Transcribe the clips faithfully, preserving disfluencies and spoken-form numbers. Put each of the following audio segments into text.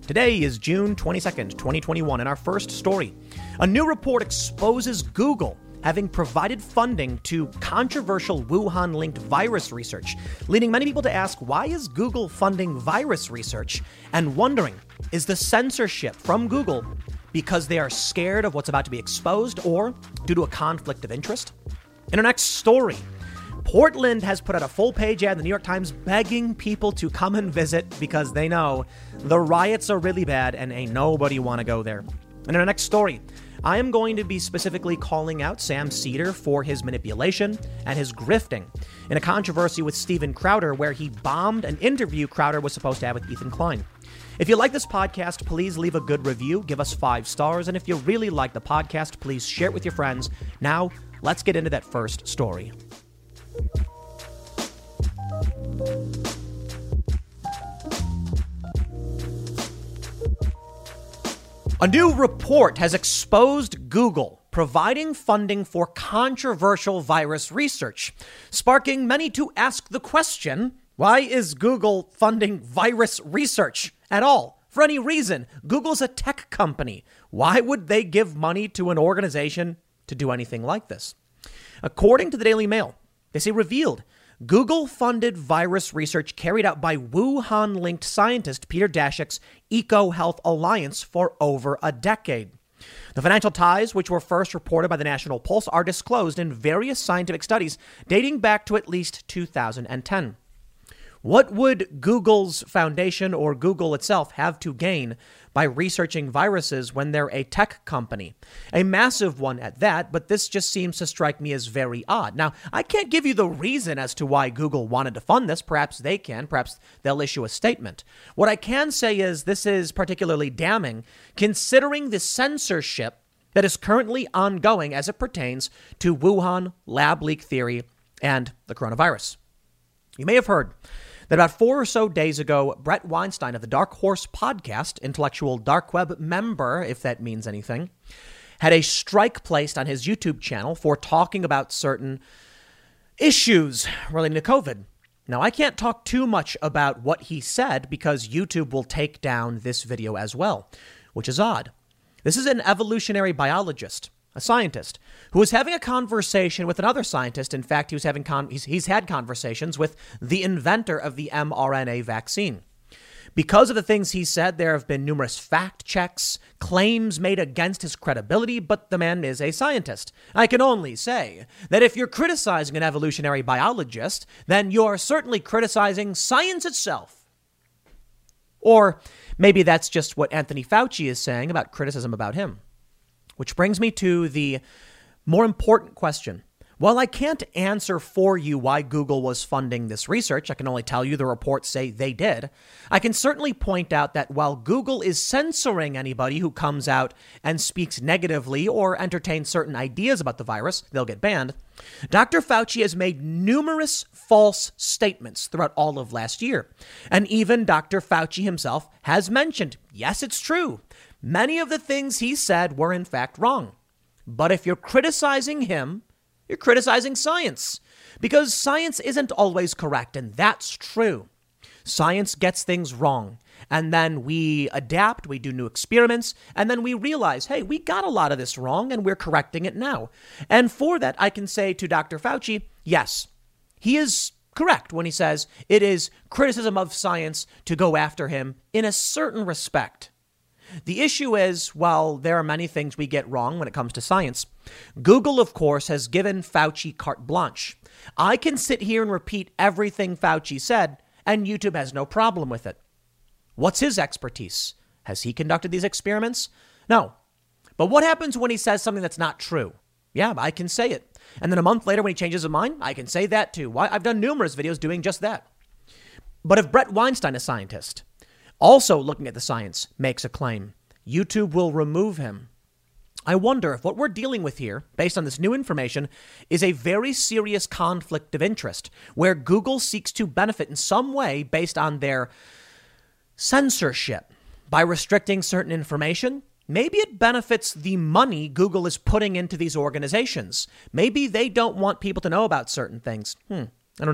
Today is June twenty-second, twenty twenty-one, and our first story. A new report exposes Google having provided funding to controversial Wuhan-linked virus research, leading many people to ask, why is Google funding virus research? And wondering, is the censorship from Google because they are scared of what's about to be exposed or due to a conflict of interest? In our next story, Portland has put out a full-page ad in the New York Times begging people to come and visit because they know the riots are really bad and ain't nobody want to go there. And in our next story, I am going to be specifically calling out Sam Seder for his manipulation and his grifting in a controversy with Steven Crowder where he bombed an interview Crowder was supposed to have with Ethan Klein. If you like this podcast, please leave a good review, give us five stars, and if you really like the podcast, please share it with your friends. Now, let's get into that first story. A new report has exposed Google providing funding for controversial virus research, sparking many to ask the question, why is Google funding virus research at all? For any reason. Google's a tech company. Why would they give money to an organization to do anything like this? According to the Daily Mail, they say revealed Google-funded virus research carried out by Wuhan-linked scientist Peter Daszak's EcoHealth Alliance for over a decade. The financial ties, which were first reported by the National Pulse, are disclosed in various scientific studies dating back to at least two thousand ten. What would Google's foundation or Google itself have to gain by researching viruses when they're a tech company? A massive one at that, but this just seems to strike me as very odd. Now, I can't give you the reason as to why Google wanted to fund this. Perhaps they can. Perhaps they'll issue a statement. What I can say is this is particularly damning considering the censorship that is currently ongoing as it pertains to Wuhan, lab leak theory, and the coronavirus. You may have heard that about four or so days ago, Brett Weinstein of the Dark Horse podcast, intellectual dark web member, if that means anything, had a strike placed on his YouTube channel for talking about certain issues relating to COVID. Now, I can't talk too much about what he said because YouTube will take down this video as well, which is odd. This is an evolutionary biologist, a scientist, who was having a conversation with another scientist. In fact, he was having con- he's, he's had conversations with the inventor of the mRNA vaccine. Because of the things he said, there have been numerous fact checks, claims made against his credibility, but the man is a scientist. I can only say that if you're criticizing an evolutionary biologist, then you're certainly criticizing science itself. Or maybe that's just what Anthony Fauci is saying about criticism about him. Which brings me to the more important question. While I can't answer for you why Google was funding this research, I can only tell you the reports say they did. I can certainly point out that while Google is censoring anybody who comes out and speaks negatively or entertains certain ideas about the virus, they'll get banned. Doctor Fauci has made numerous false statements throughout all of last year. And even Doctor Fauci himself has mentioned, yes, it's true. Many of the things he said were in fact wrong. But if you're criticizing him, you're criticizing science because science isn't always correct. And that's true. Science gets things wrong. And then we adapt, we do new experiments, and then we realize, hey, we got a lot of this wrong and we're correcting it now. And for that, I can say to Doctor Fauci, yes, he is correct when he says it is criticism of science to go after him in a certain respect. The issue is, while there are many things we get wrong when it comes to science, Google, of course, has given Fauci carte blanche. I can sit here and repeat everything Fauci said, and YouTube has no problem with it. What's his expertise? Has he conducted these experiments? No. But what happens when he says something that's not true? Yeah, I can say it. And then a month later when he changes his mind, I can say that too. Why? I've done numerous videos doing just that. But if Brett Weinstein, a scientist, also looking at the science, makes a claim, YouTube will remove him. I wonder if what we're dealing with here, based on this new information, is a very serious conflict of interest, where Google seeks to benefit in some way based on their censorship by restricting certain information. Maybe it benefits the money Google is putting into these organizations. Maybe they don't want people to know about certain things. Hmm, I don't know.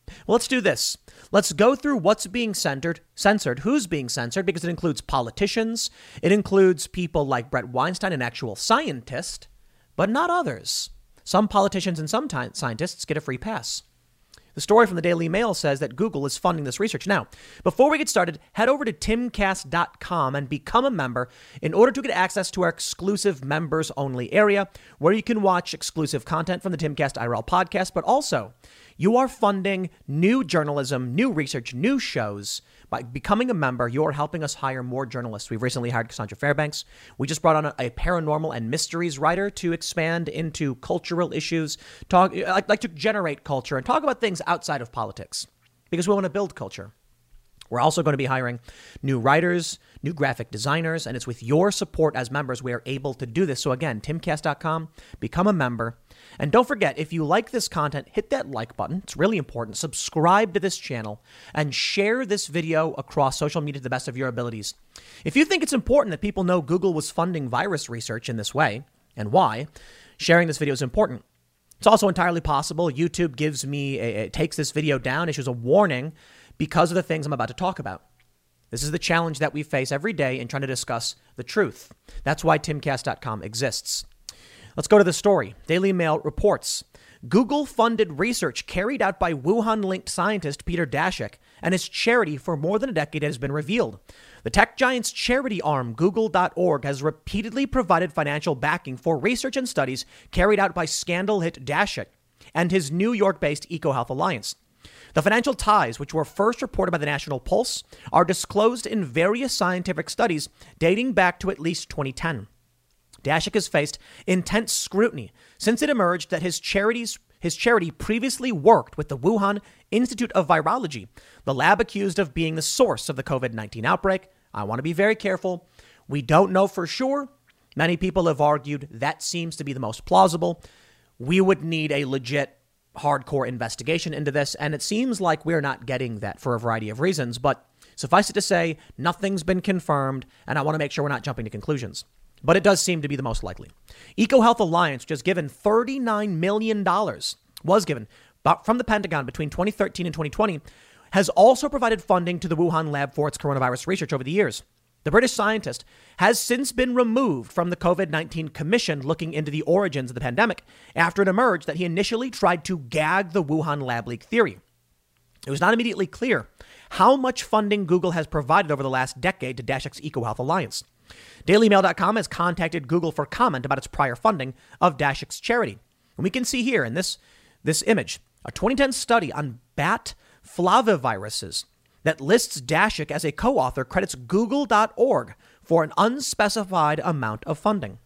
Well, let's do this. Let's go through what's being censored, censored, who's being censored, because it includes politicians. It includes people like Brett Weinstein, an actual scientist, but not others. Some politicians and some t- scientists get a free pass. The story from the Daily Mail says that Google is funding this research. Now, before we get started, head over to timcast dot com and become a member in order to get access to our exclusive members only area where you can watch exclusive content from the Timcast I R L podcast. But also, you are funding new journalism, new research, new shows. By becoming a member, you're helping us hire more journalists. We've recently hired Cassandra Fairbanks. We just brought on a, a paranormal and mysteries writer to expand into cultural issues, talk like, like to generate culture and talk about things outside of politics because we want to build culture. We're also going to be hiring new writers, new graphic designers, and it's with your support as members we are able to do this. So again, timcast dot com, become a member. And don't forget, if you like this content, hit that like button. It's really important. Subscribe to this channel and share this video across social media to the best of your abilities. If you think it's important that people know Google was funding virus research in this way and why, sharing this video is important. It's also entirely possible YouTube gives me a, a takes this video down, issues a warning because of the things I'm about to talk about. This is the challenge that we face every day in trying to discuss the truth. That's why timcast dot com exists. Let's go to the story. Daily Mail reports Google-funded research carried out by Wuhan-linked scientist Peter Daszak and his charity for more than a decade has been revealed. The tech giant's charity arm, Google dot org, has repeatedly provided financial backing for research and studies carried out by scandal-hit Daszak and his New York-based EcoHealth Alliance. The financial ties, which were first reported by the National Pulse, are disclosed in various scientific studies dating back to at least twenty ten. Daszak has faced intense scrutiny since it emerged that his charities, his charity previously worked with the Wuhan Institute of Virology, the lab accused of being the source of the covid nineteen outbreak. I want to be very careful. We don't know for sure. Many people have argued that seems to be the most plausible. We would need a legit hardcore investigation into this, and it seems like we're not getting that for a variety of reasons. But suffice it to say, nothing's been confirmed, and I want to make sure we're not jumping to conclusions. But it does seem to be the most likely. EcoHealth Alliance, which has given thirty-nine million dollars, was given from the Pentagon between twenty thirteen and twenty twenty, has also provided funding to the Wuhan lab for its coronavirus research over the years. The British scientist has since been removed from the covid nineteen commission looking into the origins of the pandemic after it emerged that he initially tried to gag the Wuhan lab leak theory. It was not immediately clear how much funding Google has provided over the last decade to Daszak's EcoHealth Alliance. Daily Mail dot com has contacted Google for comment about its prior funding of Daszak's charity. And we can see here in this, this image, a twenty ten study on bat flaviviruses that lists Daszak as a co-author credits Google dot org for an unspecified amount of funding.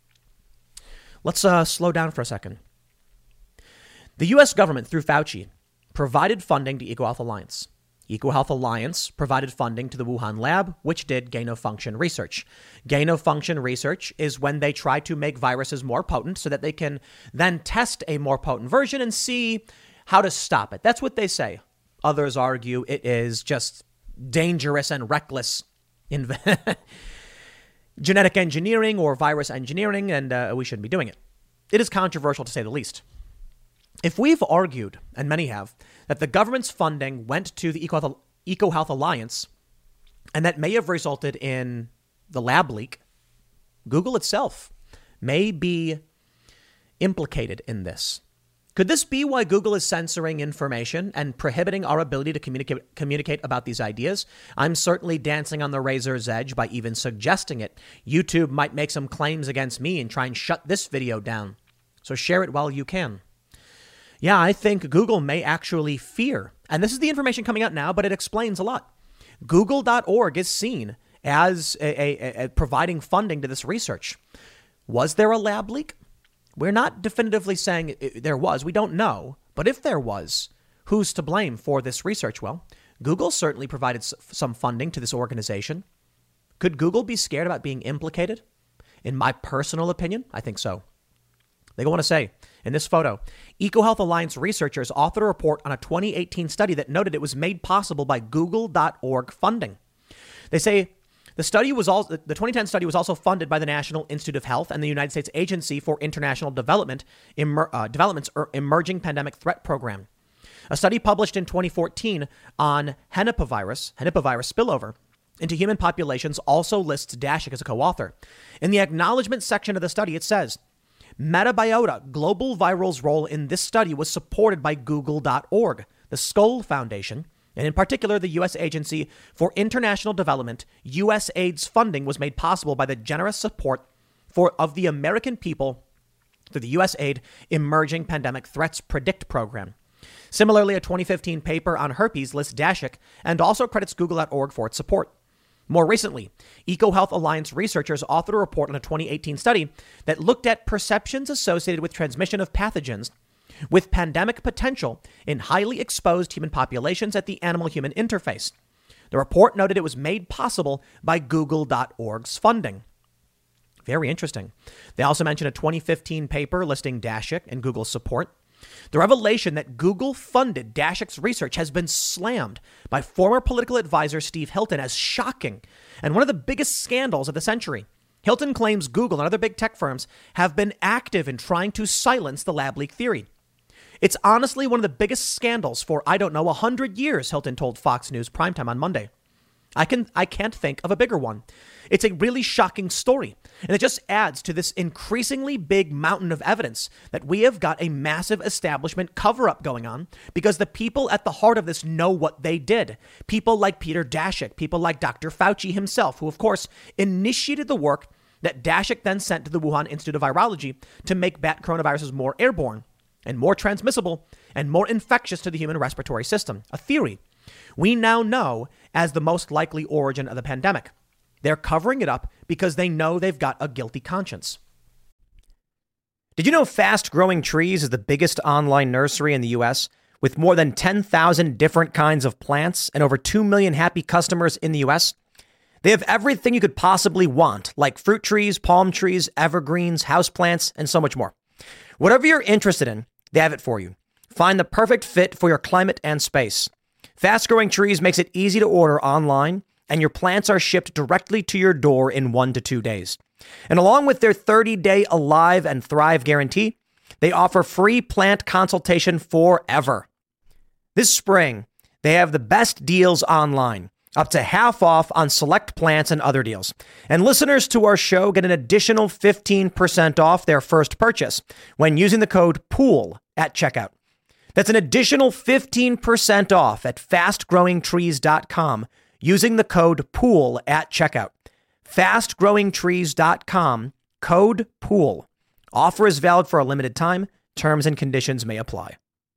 Let's uh, slow down for a second. The U S government, through Fauci, provided funding to EcoHealth Alliance. EcoHealth Alliance provided funding to the Wuhan lab, which did gain-of-function research. Gain-of-function research is when they try to make viruses more potent so that they can then test a more potent version and see how to stop it. That's what they say. Others argue it is just dangerous and reckless in genetic engineering or virus engineering, and uh, we shouldn't be doing it. It is controversial to say the least. If we've argued, and many have, that the government's funding went to the EcoHealth, EcoHealth Alliance, and that may have resulted in the lab leak, Google itself may be implicated in this. Could this be why Google is censoring information and prohibiting our ability to communicate communicate about these ideas? I'm certainly dancing on the razor's edge by even suggesting it. YouTube might make some claims against me and try and shut this video down. So share it while you can. Yeah, I think Google may actually fear, and this is the information coming out now, but it explains a lot. Google dot org is seen as a, a, a providing funding to this research. Was there a lab leak? We're not definitively saying it, there was. We don't know. But if there was, who's to blame for this research? Well, Google certainly provided s- some funding to this organization. Could Google be scared about being implicated? In my personal opinion, I think so. They go on to say, in this photo, EcoHealth Alliance researchers authored a report on a twenty eighteen study that noted it was made possible by Google dot org funding. They say the study was also, the twenty ten study was also funded by the National Institute of Health and the United States Agency for International Development, Emer, uh, Development's er, Emerging Pandemic Threat Program. A study published in twenty fourteen on Henipavirus, Henipavirus spillover into human populations also lists Daszak as a co-author. In the acknowledgement section of the study, it says, Metabiota Global Viral's role in this study was supported by Google dot org, the Skoll Foundation, and in particular, the U S Agency for International Development. USAID's funding was made possible by the generous support for of the American people through the USAID Emerging Pandemic Threats Predict program. Similarly, a twenty fifteen paper on herpes lists Daszak and also credits Google dot org for its support. More recently, EcoHealth Alliance researchers authored a report on a twenty eighteen study that looked at perceptions associated with transmission of pathogens with pandemic potential in highly exposed human populations at the animal-human interface. The report noted it was made possible by Google dot org's funding. Very interesting. They also mentioned a twenty fifteen paper listing Daszak and Google's support. The revelation that Google funded Daszak's research has been slammed by former political advisor Steve Hilton as shocking and one of the biggest scandals of the century. Hilton claims Google and other big tech firms have been active in trying to silence the lab leak theory. It's honestly one of the biggest scandals for, I don't know, one hundred years, Hilton told Fox News Primetime on Monday. I can I can't think of a bigger one. It's a really shocking story, and it just adds to this increasingly big mountain of evidence that we have got a massive establishment cover-up going on because the people at the heart of this know what they did. People like Peter Daszak, people like Doctor Fauci himself, who of course initiated the work that Daszak then sent to the Wuhan Institute of Virology to make bat coronaviruses more airborne and more transmissible and more infectious to the human respiratory system. A theory we now know as the most likely origin of the pandemic. They're covering it up because they know they've got a guilty conscience. Did you know Fast Growing Trees is the biggest online nursery in the U S with more than ten thousand different kinds of plants and over two million happy customers in the U S? They have everything you could possibly want, like fruit trees, palm trees, evergreens, houseplants, and so much more. Whatever you're interested in, they have it for you. Find the perfect fit for your climate and space. Fast Growing Trees makes it easy to order online, and your plants are shipped directly to your door in one to two days. And along with their thirty-day Alive and Thrive guarantee, they offer free plant consultation forever. This spring, they have the best deals online, up to half off on select plants and other deals. And listeners to our show get an additional fifteen percent off their first purchase when using the code POOL at checkout. That's an additional fifteen percent off at fast growing trees dot com using the code POOL at checkout. fast growing trees dot com, code POOL. Offer is valid for a limited time. Terms and conditions may apply.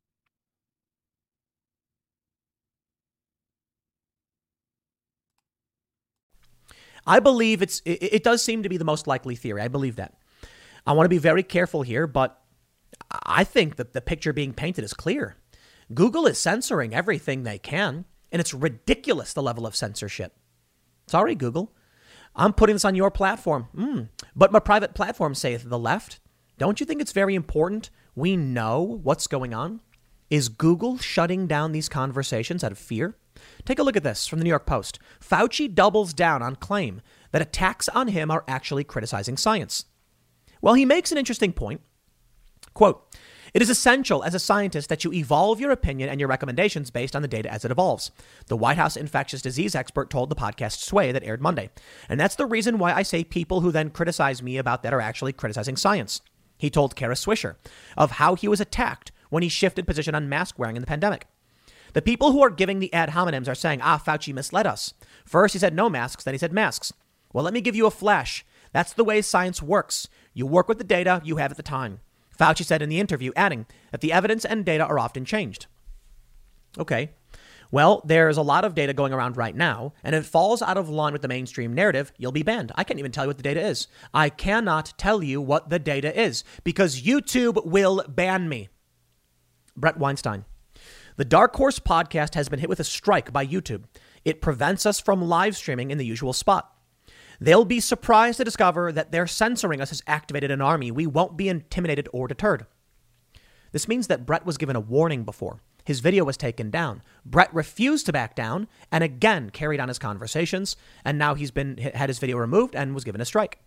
I believe it's it, it does seem to be the most likely theory. I believe that. I want to be very careful here, but I think that the picture being painted is clear. Google is censoring everything they can, and it's ridiculous, the level of censorship. Sorry, Google. I'm putting this on your platform. Mm. But my private platform, saith the left. Don't you think it's very important we know what's going on? Is Google shutting down these conversations out of fear? Take a look at this from the New York Post. Fauci doubles down on claim that attacks on him are actually criticizing science. Well, he makes an interesting point. Quote, it is essential as a scientist that you evolve your opinion and your recommendations based on the data as it evolves. The White House infectious disease expert told the podcast Sway that aired Monday. And that's the reason why I say people who then criticize me about that are actually criticizing science. He told Kara Swisher of how he was attacked when he shifted position on mask wearing in the pandemic. The people who are giving the ad hominems are saying, ah, Fauci misled us. First he said no masks, then he said masks. Well, let me give you a flash. That's the way science works. You work with the data you have at the time. Fauci said in the interview, adding that the evidence and data are often changed. Okay, well, there's a lot of data going around right now, and if it falls out of line with the mainstream narrative, you'll be banned. I can't even tell you what the data is. I cannot tell you what the data is because YouTube will ban me. Brett Weinstein. The Dark Horse podcast has been hit with a strike by YouTube. It prevents us from live streaming in the usual spot. They'll be surprised to discover that their censoring us has activated an army. We won't be intimidated or deterred. This means that Brett was given a warning before. His video was taken down. Brett refused to back down and again carried on his conversations. And now he's been had his video removed and was given a strike.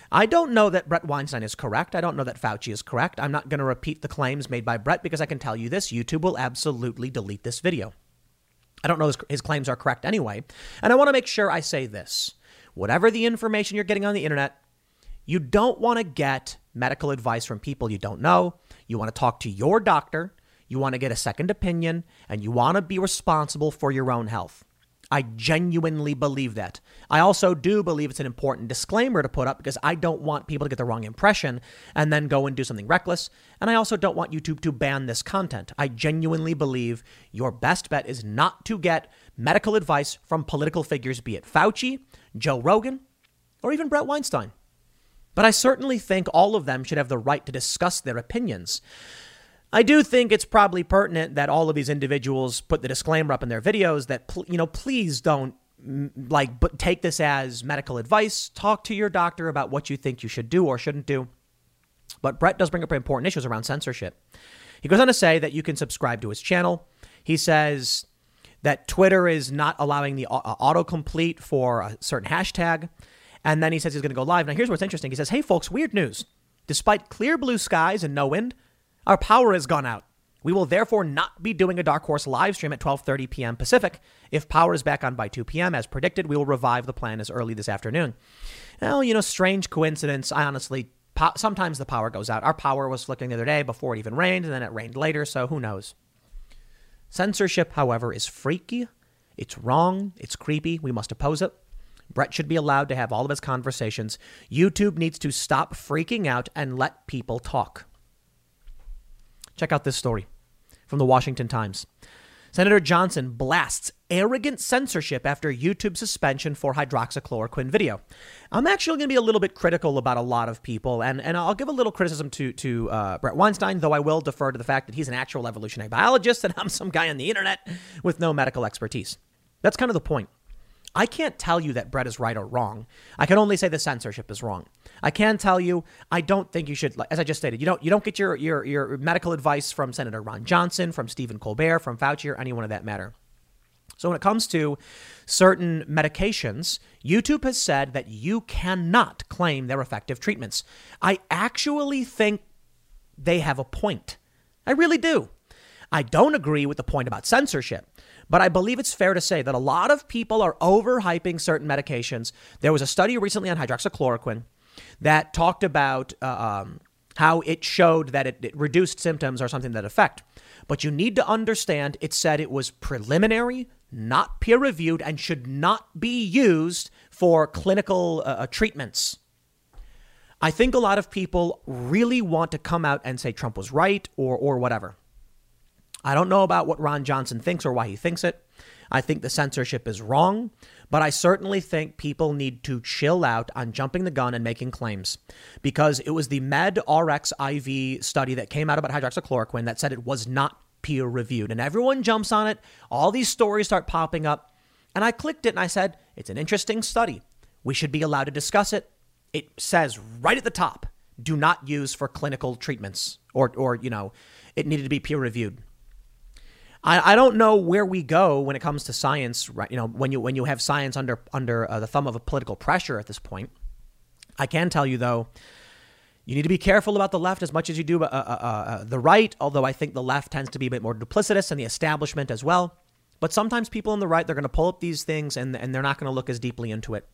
I don't know that Bret Weinstein is correct. I don't know that Fauci is correct. I'm not going to repeat the claims made by Bret because I can tell you this. YouTube will absolutely delete this video. I don't know his, his claims are correct anyway. And I want to make sure I say this. Whatever the information you're getting on the internet, you don't want to get medical advice from people you don't know. You want to talk to your doctor. You want to get a second opinion, and you want to be responsible for your own health. I genuinely believe that. I also do believe it's an important disclaimer to put up because I don't want people to get the wrong impression and then go and do something reckless. And I also don't want YouTube to ban this content. I genuinely believe your best bet is not to get medical advice from political figures, be it Fauci, Joe Rogan, or even Bret Weinstein. But I certainly think all of them should have the right to discuss their opinions. I do think it's probably pertinent that all of these individuals put the disclaimer up in their videos that, you know, please don't like but take this as medical advice. Talk to your doctor about what you think you should do or shouldn't do. But Bret does bring up important issues around censorship. He goes on to say that you can subscribe to his channel. He says that Twitter is not allowing the uh, autocomplete for a certain hashtag. And then he says he's going to go live. Now, here's what's interesting. He says, hey, folks, weird news. Despite clear blue skies and no wind, our power has gone out. We will therefore not be doing a Dark Horse live stream at twelve thirty p.m. Pacific. If power is back on by two p.m. as predicted, we will revive the plan as early this afternoon. Well, you know, strange coincidence. I honestly, po- sometimes the power goes out. Our power was flickering the other day before it even rained, and then it rained later, so who knows? Censorship, however, is freaky. It's wrong. It's creepy. We must oppose it. Bret should be allowed to have all of his conversations. YouTube needs to stop freaking out and let people talk. Check out this story from the Washington Times. Senator Johnson blasts arrogant censorship after YouTube suspension for hydroxychloroquine video. I'm actually going to be a little bit critical about a lot of people, and, and I'll give a little criticism to, to uh, Bret Weinstein, though I will defer to the fact that he's an actual evolutionary biologist and I'm some guy on the internet with no medical expertise. That's kind of the point. I can't tell you that Bret is right or wrong. I can only say the censorship is wrong. I can tell you I don't think you should, as I just stated, you don't you don't get your your your medical advice from Senator Ron Johnson, from Stephen Colbert, from Fauci, or anyone of that matter. So when it comes to certain medications, YouTube has said that you cannot claim they're effective treatments. I actually think they have a point. I really do. I don't agree with the point about censorship. But I believe it's fair to say that a lot of people are overhyping certain medications. There was a study recently on hydroxychloroquine that talked about uh, um, how it showed that it, it reduced symptoms or something to that effect. But you need to understand it said it was preliminary, not peer reviewed, and should not be used for clinical uh, treatments. I think a lot of people really want to come out and say Trump was right or or whatever. I don't know about what Ron Johnson thinks or why he thinks it. I think the censorship is wrong, but I certainly think people need to chill out on jumping the gun and making claims, because it was the MedRx I V study that came out about hydroxychloroquine that said it was not peer reviewed, and everyone jumps on it. All these stories start popping up, and I clicked it and I said, it's an interesting study. We should be allowed to discuss it. It says right at the top, do not use for clinical treatments, or, or you know, it needed to be peer reviewed. I, I don't know where we go when it comes to science, right? You know, when you when you have science under under uh, the thumb of a political pressure at this point. I can tell you, though, you need to be careful about the left as much as you do uh, uh, uh, the right, although I think the left tends to be a bit more duplicitous, and the establishment as well. But sometimes people on the right, they're going to pull up these things and, and they're not going to look as deeply into it.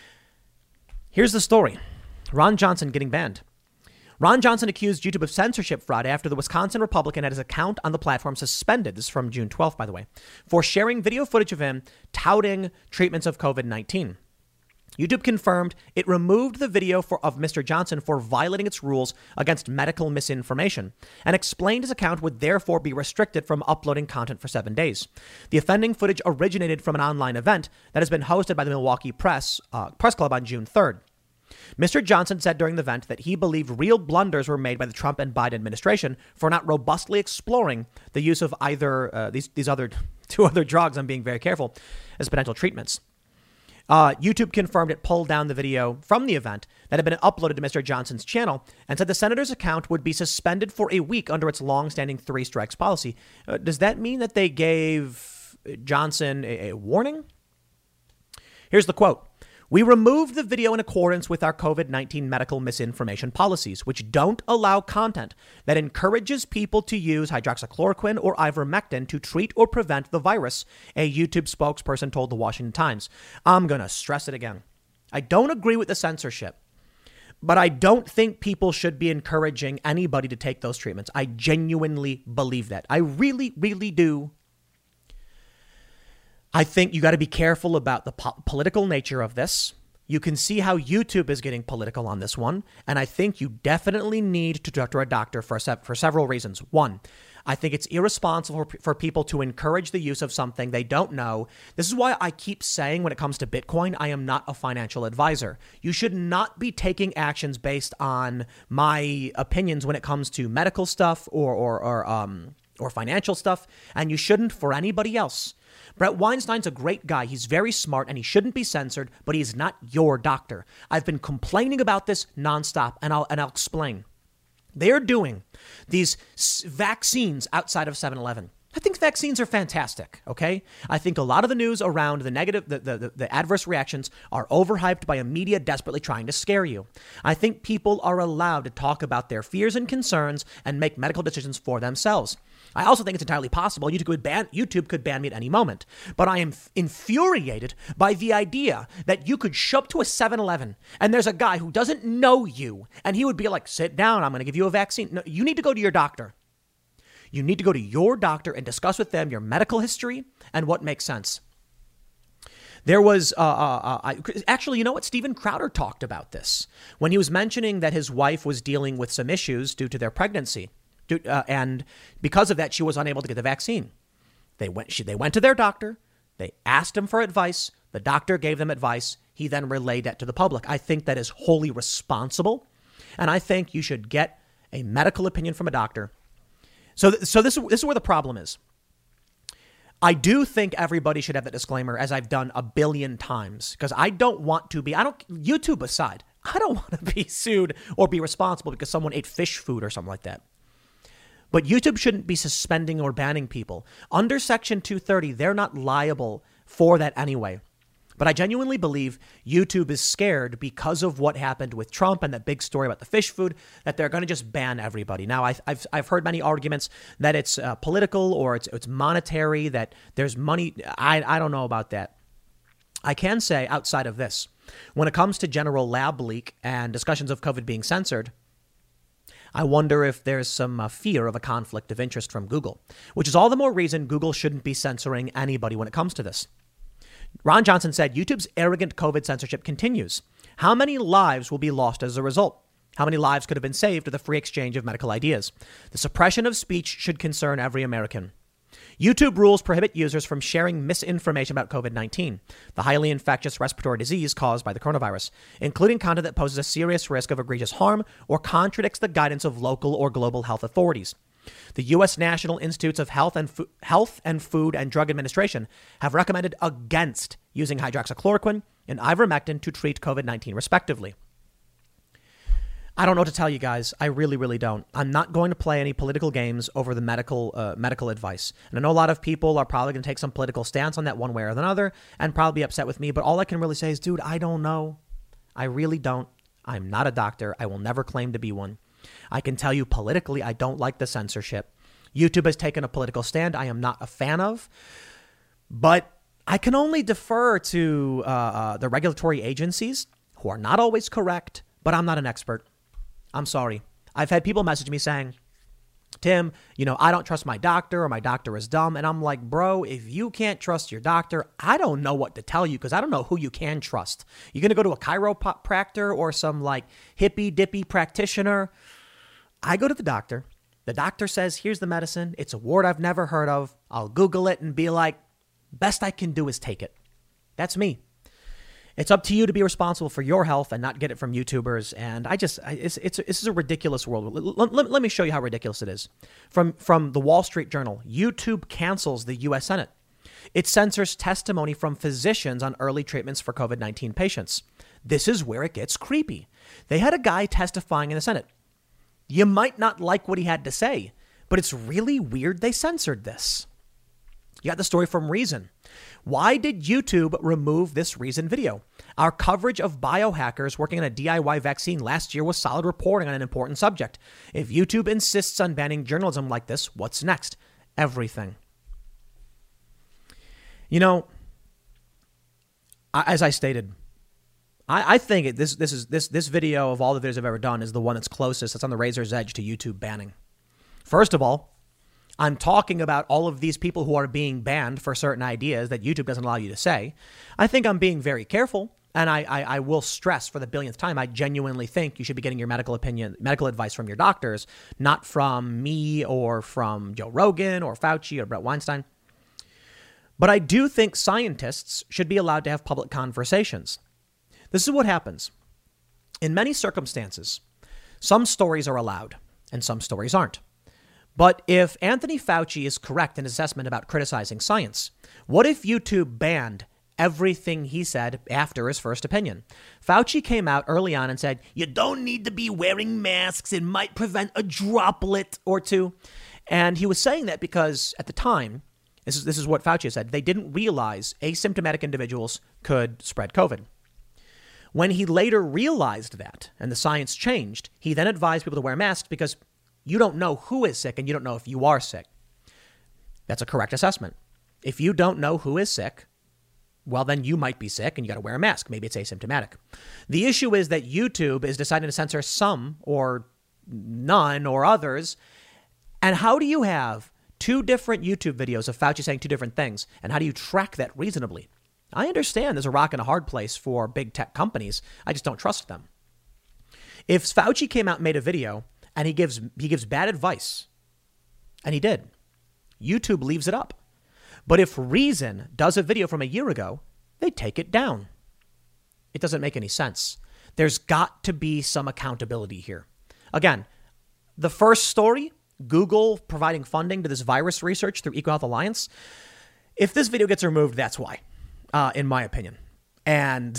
Here's the story. Ron Johnson getting banned. Ron Johnson accused YouTube of censorship fraud after the Wisconsin Republican had his account on the platform suspended. This is from June twelfth, by the way, for sharing video footage of him touting treatments of covid nineteen. YouTube confirmed it removed the video for, of Mister Johnson for violating its rules against medical misinformation, and explained his account would therefore be restricted from uploading content for seven days. The offending footage originated from an online event that has been hosted by the Milwaukee Press uh, Press Club on June third. Mister Johnson said during the event that he believed real blunders were made by the Trump and Biden administration for not robustly exploring the use of either uh, these these other two other drugs, I'm being very careful, as potential treatments. Uh, YouTube confirmed it pulled down the video from the event that had been uploaded to Mister Johnson's channel and said the senator's account would be suspended for a week under its long-standing three strikes policy. Uh, does that mean that they gave Johnson a, a warning? Here's the quote. We removed the video in accordance with our COVID nineteen medical misinformation policies, which don't allow content that encourages people to use hydroxychloroquine or ivermectin to treat or prevent the virus, a YouTube spokesperson told the Washington Times. I'm going to stress it again. I don't agree with the censorship, but I don't think people should be encouraging anybody to take those treatments. I genuinely believe that. I really, really do. I think you got to be careful about the po- political nature of this. You can see how YouTube is getting political on this one. And I think you definitely need to talk to a doctor for, se- for several reasons. One, I think it's irresponsible for, for people to encourage the use of something they don't know. This is why I keep saying when it comes to Bitcoin, I am not a financial advisor. You should not be taking actions based on my opinions when it comes to medical stuff or, or, or, um, or financial stuff. And you shouldn't for anybody else. Brett Weinstein's a great guy. He's very smart and he shouldn't be censored, but he's not your doctor. I've been complaining about this nonstop, and I'll and I'll explain. They're doing these vaccines outside of seven eleven. I think vaccines are fantastic, okay? I think a lot of the news around the negative, the, the, the adverse reactions are overhyped by a media desperately trying to scare you. I think people are allowed to talk about their fears and concerns and make medical decisions for themselves. I also think it's entirely possible YouTube could ban, YouTube could ban me at any moment. But I am f- infuriated by the idea that you could show up to a seven eleven and there's a guy who doesn't know you and he would be like, sit down, I'm going to give you a vaccine. No, you need to go to your doctor. You need to go to your doctor and discuss with them your medical history and what makes sense. There was, uh, uh, uh, I, actually, you know what? Steven Crowder talked about this when he was mentioning that his wife was dealing with some issues due to their pregnancy. Due, uh, and because of that, she was unable to get the vaccine. They went, she, they went to their doctor. They asked him for advice. The doctor gave them advice. He then relayed that to the public. I think that is wholly responsible. And I think you should get a medical opinion from a doctor. So, th- so this, this is where the problem is. I do think everybody should have that disclaimer, as I've done a billion times, because I don't want to be, I don't, YouTube aside, I don't want to be sued or be responsible because someone ate fish food or something like that. But YouTube shouldn't be suspending or banning people. Under Section two thirty, they're not liable for that anyway. But I genuinely believe YouTube is scared because of what happened with Trump and that big story about the fish food, that they're going to just ban everybody. Now, I've, I've, I've heard many arguments that it's uh, political or it's, it's monetary, that there's money. I, I don't know about that. I can say outside of this, when it comes to general lab leak and discussions of COVID being censored, I wonder if there's some uh, fear of a conflict of interest from Google, which is all the more reason Google shouldn't be censoring anybody when it comes to this. Ron Johnson said YouTube's arrogant COVID censorship continues. How many lives will be lost as a result? How many lives could have been saved with the free exchange of medical ideas? The suppression of speech should concern every American. YouTube rules prohibit users from sharing misinformation about COVID nineteen, the highly infectious respiratory disease caused by the coronavirus, including content that poses a serious risk of egregious harm or contradicts the guidance of local or global health authorities. The U S National Institutes of Health and, Fo- Health and Food and Drug Administration have recommended against using hydroxychloroquine and ivermectin to treat COVID nineteen, respectively. I don't know what to tell you guys. I really, really don't. I'm not going to play any political games over the medical uh, medical advice. And I know a lot of people are probably going to take some political stance on that one way or another and probably be upset with me. But all I can really say is, dude, I don't know. I really don't. I'm not a doctor. I will never claim to be one. I can tell you politically, I don't like the censorship. YouTube has taken a political stand I am not a fan of, but I can only defer to uh, uh, the regulatory agencies who are not always correct, but I'm not an expert. I'm sorry. I've had people message me saying, Tim, you know, I don't trust my doctor or my doctor is dumb. And I'm like, bro, if you can't trust your doctor, I don't know what to tell you because I don't know who you can trust. You're going to go to a chiropractor or some like hippy dippy practitioner. I go to the doctor. The doctor says, here's the medicine. It's a word I've never heard of. I'll Google it and be like, best I can do is take it. That's me. It's up to you to be responsible for your health and not get it from YouTubers. And I just, it's, it's, this is a ridiculous world. Let, let, let me show you how ridiculous it is. From, from the Wall Street Journal, YouTube cancels the U S Senate. It censors testimony from physicians on early treatments for COVID nineteen patients. This is where it gets creepy. They had a guy testifying in the Senate. You might not like what he had to say, but it's really weird they censored this. You got the story from Reason. Why did YouTube remove this Reason video? Our coverage of biohackers working on a D I Y vaccine last year was solid reporting on an important subject. If YouTube insists on banning journalism like this, what's next? Everything. You know, as I stated, I, I think it, this this is this this video of all the videos I've ever done is the one that's closest. That's on the razor's edge to YouTube banning. First of all, I'm talking about all of these people who are being banned for certain ideas that YouTube doesn't allow you to say. I think I'm being very careful, and I, I, I will stress for the billionth time, I genuinely think you should be getting your medical opinion, medical advice from your doctors, not from me or from Joe Rogan or Fauci or Brett Weinstein. But I do think scientists should be allowed to have public conversations. This is what happens. In many circumstances, some stories are allowed and some stories aren't. But if Anthony Fauci is correct in his assessment about criticizing science, what if YouTube banned everything he said after his first opinion? Fauci came out early on and said, you don't need to be wearing masks. It might prevent a droplet or two. And he was saying that because at the time, this is, this is what Fauci said, they didn't realize asymptomatic individuals could spread COVID. When he later realized that and the science changed, he then advised people to wear masks because you don't know who is sick and you don't know if you are sick. That's a correct assessment. If you don't know who is sick, well, then you might be sick and you got to wear a mask. Maybe it's asymptomatic. The issue is that YouTube is deciding to censor some or none or others. And how do you have two different YouTube videos of Fauci saying two different things? And how do you track that reasonably? I understand there's a rock and a hard place for big tech companies. I just don't trust them. If Fauci came out and made a video and he gives he gives bad advice, and he did, YouTube leaves it up. But if Reason does a video from a year ago, they take it down. It doesn't make any sense. There's got to be some accountability here. Again, the first story, Google providing funding to this virus research through EcoHealth Alliance. If this video gets removed, that's why, uh, in my opinion. And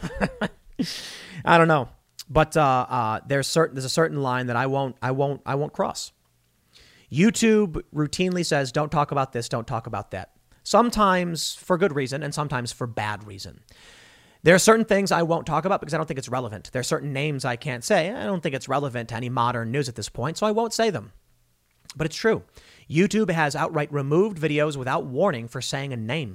I don't know. But uh, uh, there's certain there's a certain line that I won't I won't I won't cross. YouTube routinely says, don't talk about this, don't talk about that. Sometimes for good reason and sometimes for bad reason. There are certain things I won't talk about because I don't think it's relevant. There are certain names I can't say. I don't think it's relevant to any modern news at this point, so I won't say them. But it's true. YouTube has outright removed videos without warning for saying a name.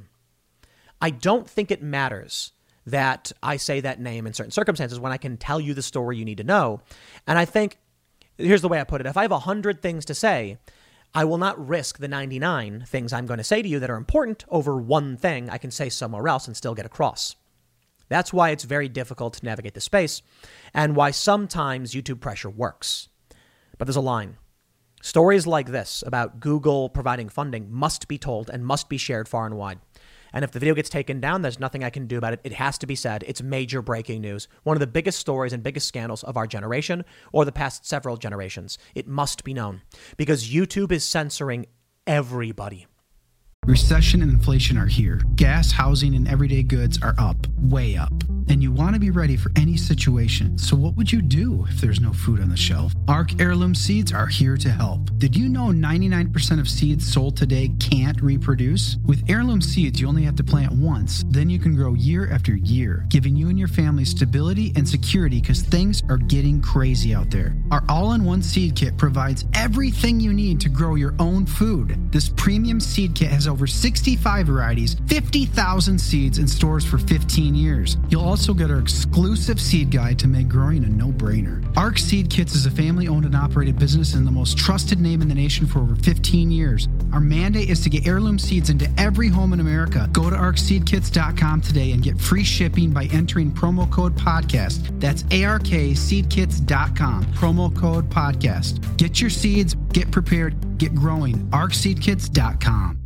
I don't think it matters that I say that name in certain circumstances when I can tell you the story you need to know. And I think, here's the way I put it. If I have one hundred things to say, I will not risk the ninety-nine things I'm going to say to you that are important over one thing I can say somewhere else and still get across. That's why it's very difficult to navigate the space and why sometimes YouTube pressure works. But there's a line. Stories like this about Google providing funding must be told and must be shared far and wide. And if the video gets taken down, there's nothing I can do about it. It has to be said. It's major breaking news. One of the biggest stories and biggest scandals of our generation or the past several generations. It must be known because YouTube is censoring everybody. Recession and inflation are here. Gas, housing, and everyday goods are up, way up. And you want to be ready for any situation. So what would you do if there's no food on the shelf? Ark Heirloom Seeds are here to help. Did you know ninety-nine percent of seeds sold today can't reproduce? With Heirloom Seeds, you only have to plant once. Then you can grow year after year, giving you and your family stability and security because things are getting crazy out there. Our all-in-one seed kit provides everything you need to grow your own food. This premium seed kit has over sixty-five varieties, fifty thousand seeds, and stores for fifteen years. You'll also get our exclusive seed guide to make growing a no-brainer. Ark Seed Kits is a family-owned and operated business and the most trusted name in the nation for over fifteen years. Our mandate is to get heirloom seeds into every home in America. Go to ark seed kits dot com today and get free shipping by entering promo code podcast. That's A R K seed kits dot com, promo code podcast. Get your seeds, get prepared, get growing. ark seed kits dot com.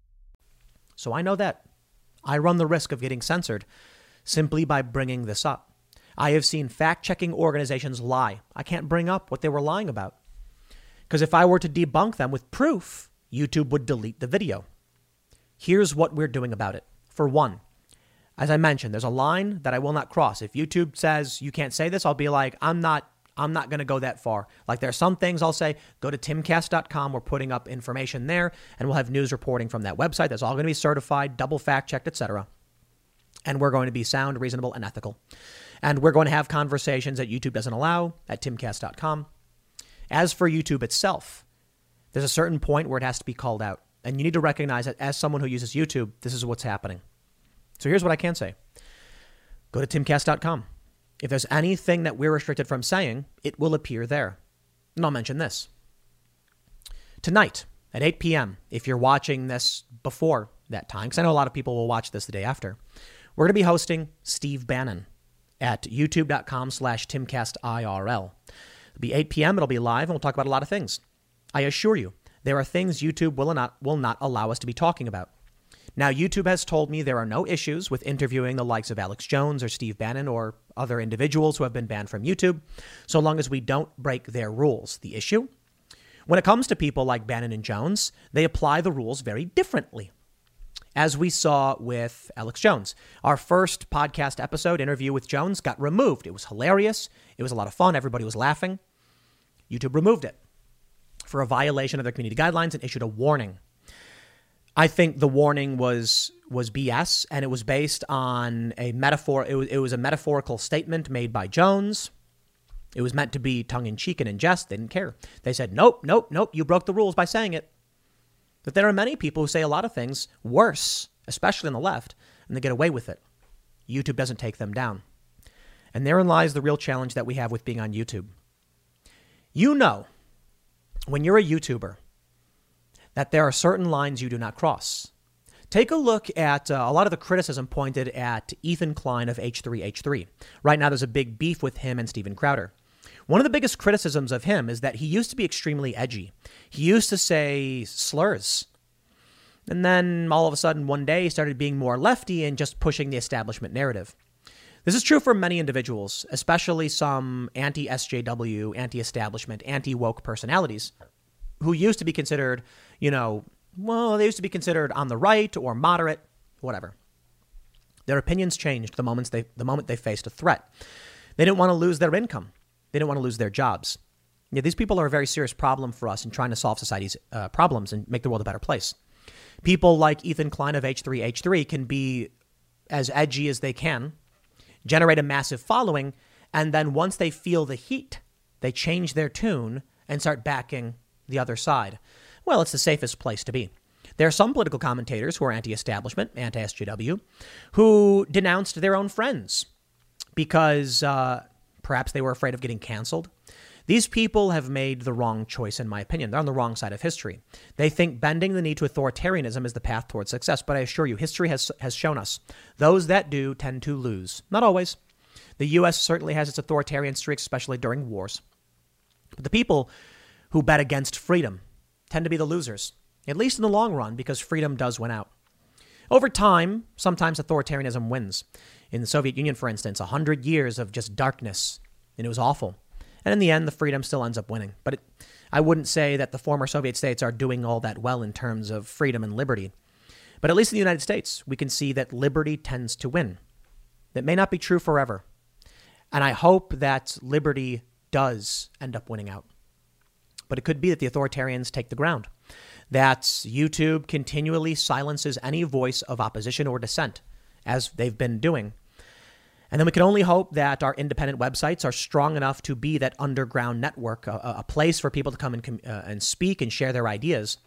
So I know that. I run the risk of getting censored simply by bringing this up. I have seen fact-checking organizations lie. I can't bring up what they were lying about. Because if I were to debunk them with proof, YouTube would delete the video. Here's what we're doing about it. For one, as I mentioned, there's a line that I will not cross. If YouTube says you can't say this, I'll be like, I'm not I'm not going to go that far. Like there are some things I'll say, go to timcast dot com. We're putting up information there and we'll have news reporting from that website. That's all going to be certified, double fact checked, et cetera. And we're going to be sound, reasonable, and ethical. And we're going to have conversations that YouTube doesn't allow at timcast dot com. As for YouTube itself, there's a certain point where it has to be called out. And you need to recognize that as someone who uses YouTube, this is what's happening. So here's what I can say. Go to timcast dot com. If there's anything that we're restricted from saying, it will appear there. And I'll mention this. Tonight at eight p.m., if you're watching this before that time, because I know a lot of people will watch this the day after, we're going to be hosting Steve Bannon at youtube dot com slash timcast I R L. It'll be eight p.m. It'll be live, and we'll talk about a lot of things. I assure you, there are things YouTube will not will not allow us to be talking about. Now, YouTube has told me there are no issues with interviewing the likes of Alex Jones or Steve Bannon or other individuals who have been banned from YouTube, so long as we don't break their rules. The issue? When it comes to people like Bannon and Jones, they apply the rules very differently. As we saw with Alex Jones. Our first podcast episode interview with Jones got removed. It was hilarious. It was a lot of fun. Everybody was laughing. YouTube removed it for a violation of their community guidelines and issued a warning. I think the warning was was B S, and it was based on a metaphor. It was, it was a metaphorical statement made by Jones. It was meant to be tongue-in-cheek and in jest. They didn't care. They said, nope, nope, nope, you broke the rules by saying it. But there are many people who say a lot of things worse, especially on the left, and they get away with it. YouTube doesn't take them down. And therein lies the real challenge that we have with being on YouTube. You know, when you're a YouTuber, that there are certain lines you do not cross. Take a look at uh, a lot of the criticism pointed at Ethan Klein of H three H three. Right now, there's a big beef with him and Steven Crowder. One of the biggest criticisms of him is that he used to be extremely edgy. He used to say slurs. And then all of a sudden, one day, he started being more lefty and just pushing the establishment narrative. This is true for many individuals, especially some anti-S J W, anti-establishment, anti-woke personalities who used to be considered, you know, well, they used to be considered on the right or moderate, whatever. Their opinions changed the moments they, the moment they faced a threat. They didn't want to lose their income. They didn't want to lose their jobs. Yeah, these people are a very serious problem for us in trying to solve society's uh, problems and make the world a better place. People like Ethan Klein of H three H three can be as edgy as they can, generate a massive following, and then once they feel the heat, they change their tune and start backing the other side. Well, it's the safest place to be. There are some political commentators who are anti-establishment, anti-S J W, who denounced their own friends because uh, perhaps they were afraid of getting canceled. These people have made the wrong choice, in my opinion. They're on the wrong side of history. They think bending the knee to authoritarianism is the path towards success. But I assure you, history has has shown us those that do tend to lose. Not always. The U S certainly has its authoritarian streaks, especially during wars. But the people who bet against freedom tend to be the losers, at least in the long run, because freedom does win out. Over time, sometimes authoritarianism wins. In the Soviet Union, for instance, one hundred years of just darkness, and it was awful. And in the end, the freedom still ends up winning. But it, I wouldn't say that the former Soviet states are doing all that well in terms of freedom and liberty. But at least in the United States, we can see that liberty tends to win. That may not be true forever. And I hope that liberty does end up winning out. But it could be that the authoritarians take the ground, that YouTube continually silences any voice of opposition or dissent, as they've been doing. And then we can only hope that our independent websites are strong enough to be that underground network, a, a place for people to come and, uh, and speak and share their ideas.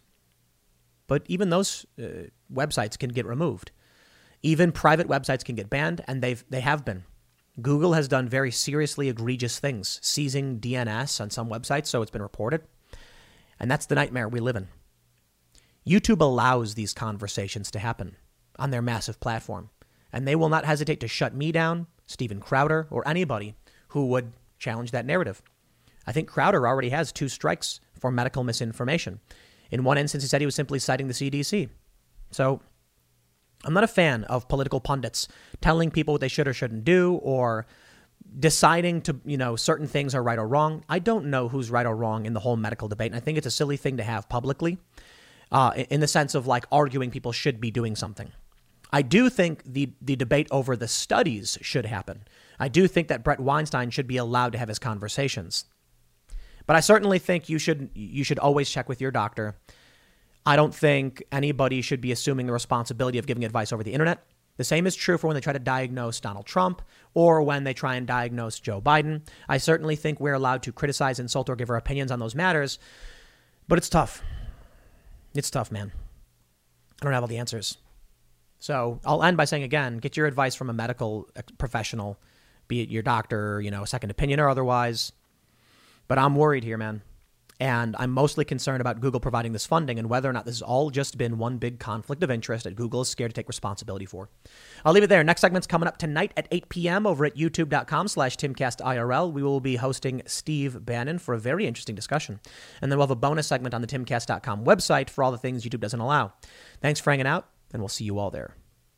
But even those uh, websites can get removed. Even private websites can get banned, and they've they have been. Google has done very seriously egregious things, seizing D N S on some websites, so it's been reported. And that's the nightmare we live in. YouTube allows these conversations to happen on their massive platform, and they will not hesitate to shut me down, Steven Crowder, or anybody who would challenge that narrative. I think Crowder already has two strikes for medical misinformation. In one instance, he said he was simply citing the C D C. So I'm not a fan of political pundits telling people what they should or shouldn't do, or deciding to, you know, certain things are right or wrong. I don't know who's right or wrong in the whole medical debate. And I think it's a silly thing to have publicly, uh, in the sense of like arguing people should be doing something. I do think the, the debate over the studies should happen. I do think that Brett Weinstein should be allowed to have his conversations. But I certainly think you should you should always check with your doctor. I don't think anybody should be assuming the responsibility of giving advice over the internet. The same is true for when they try to diagnose Donald Trump or when they try and diagnose Joe Biden. I certainly think we're allowed to criticize, insult, or give our opinions on those matters, but it's tough. It's tough, man. I don't have all the answers. So I'll end by saying again, get your advice from a medical professional, be it your doctor, you know, a second opinion or otherwise. But I'm worried here, man. And I'm mostly concerned about Google providing this funding and whether or not this has all just been one big conflict of interest that Google is scared to take responsibility for. I'll leave it there. Next segment's coming up tonight at eight p.m. over at youtube.com slash timcastirl. We will be hosting Steve Bannon for a very interesting discussion. And then we'll have a bonus segment on the timcast dot com website for all the things YouTube doesn't allow. Thanks for hanging out, and we'll see you all there.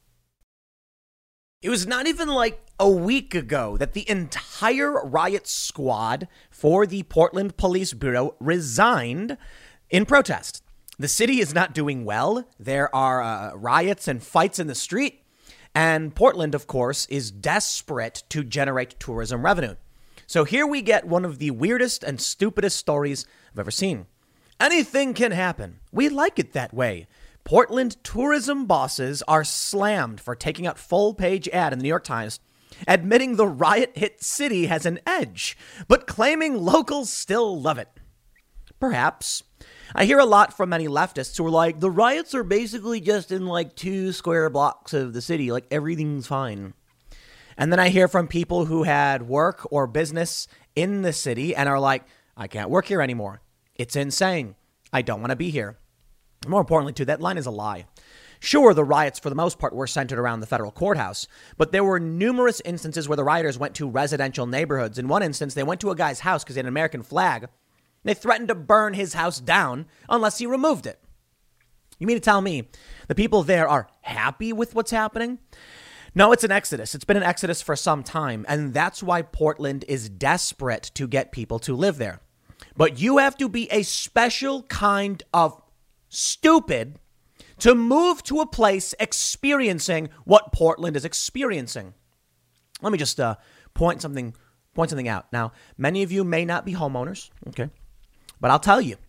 It was not even like a week ago that the entire riot squad for the Portland Police Bureau resigned in protest. The city is not doing well. There are uh, riots and fights in the street. And Portland, of course, is desperate to generate tourism revenue. So here we get one of the weirdest and stupidest stories I've ever seen. Anything can happen. We like it that way. Portland tourism bosses are slammed for taking out full-page ad in the New York Times, admitting the riot-hit city has an edge, but claiming locals still love it. Perhaps. I hear a lot from many leftists who are like, the riots are basically just in like two square blocks of the city, like everything's fine. And then I hear from people who had work or business in the city and are like, I can't work here anymore. It's insane. I don't want to be here. More importantly, too, that line is a lie. Sure, the riots, for the most part, were centered around the federal courthouse, but there were numerous instances where the rioters went to residential neighborhoods. In one instance, they went to a guy's house because he had an American flag. They threatened to burn his house down unless he removed it. You mean to tell me the people there are happy with what's happening? No, it's an exodus. It's been an exodus for some time, and that's why Portland is desperate to get people to live there. But you have to be a special kind of stupid to move to a place experiencing what Portland is experiencing. Let me just uh, point something point something out. Now, many of you may not be homeowners, okay? But I'll tell you,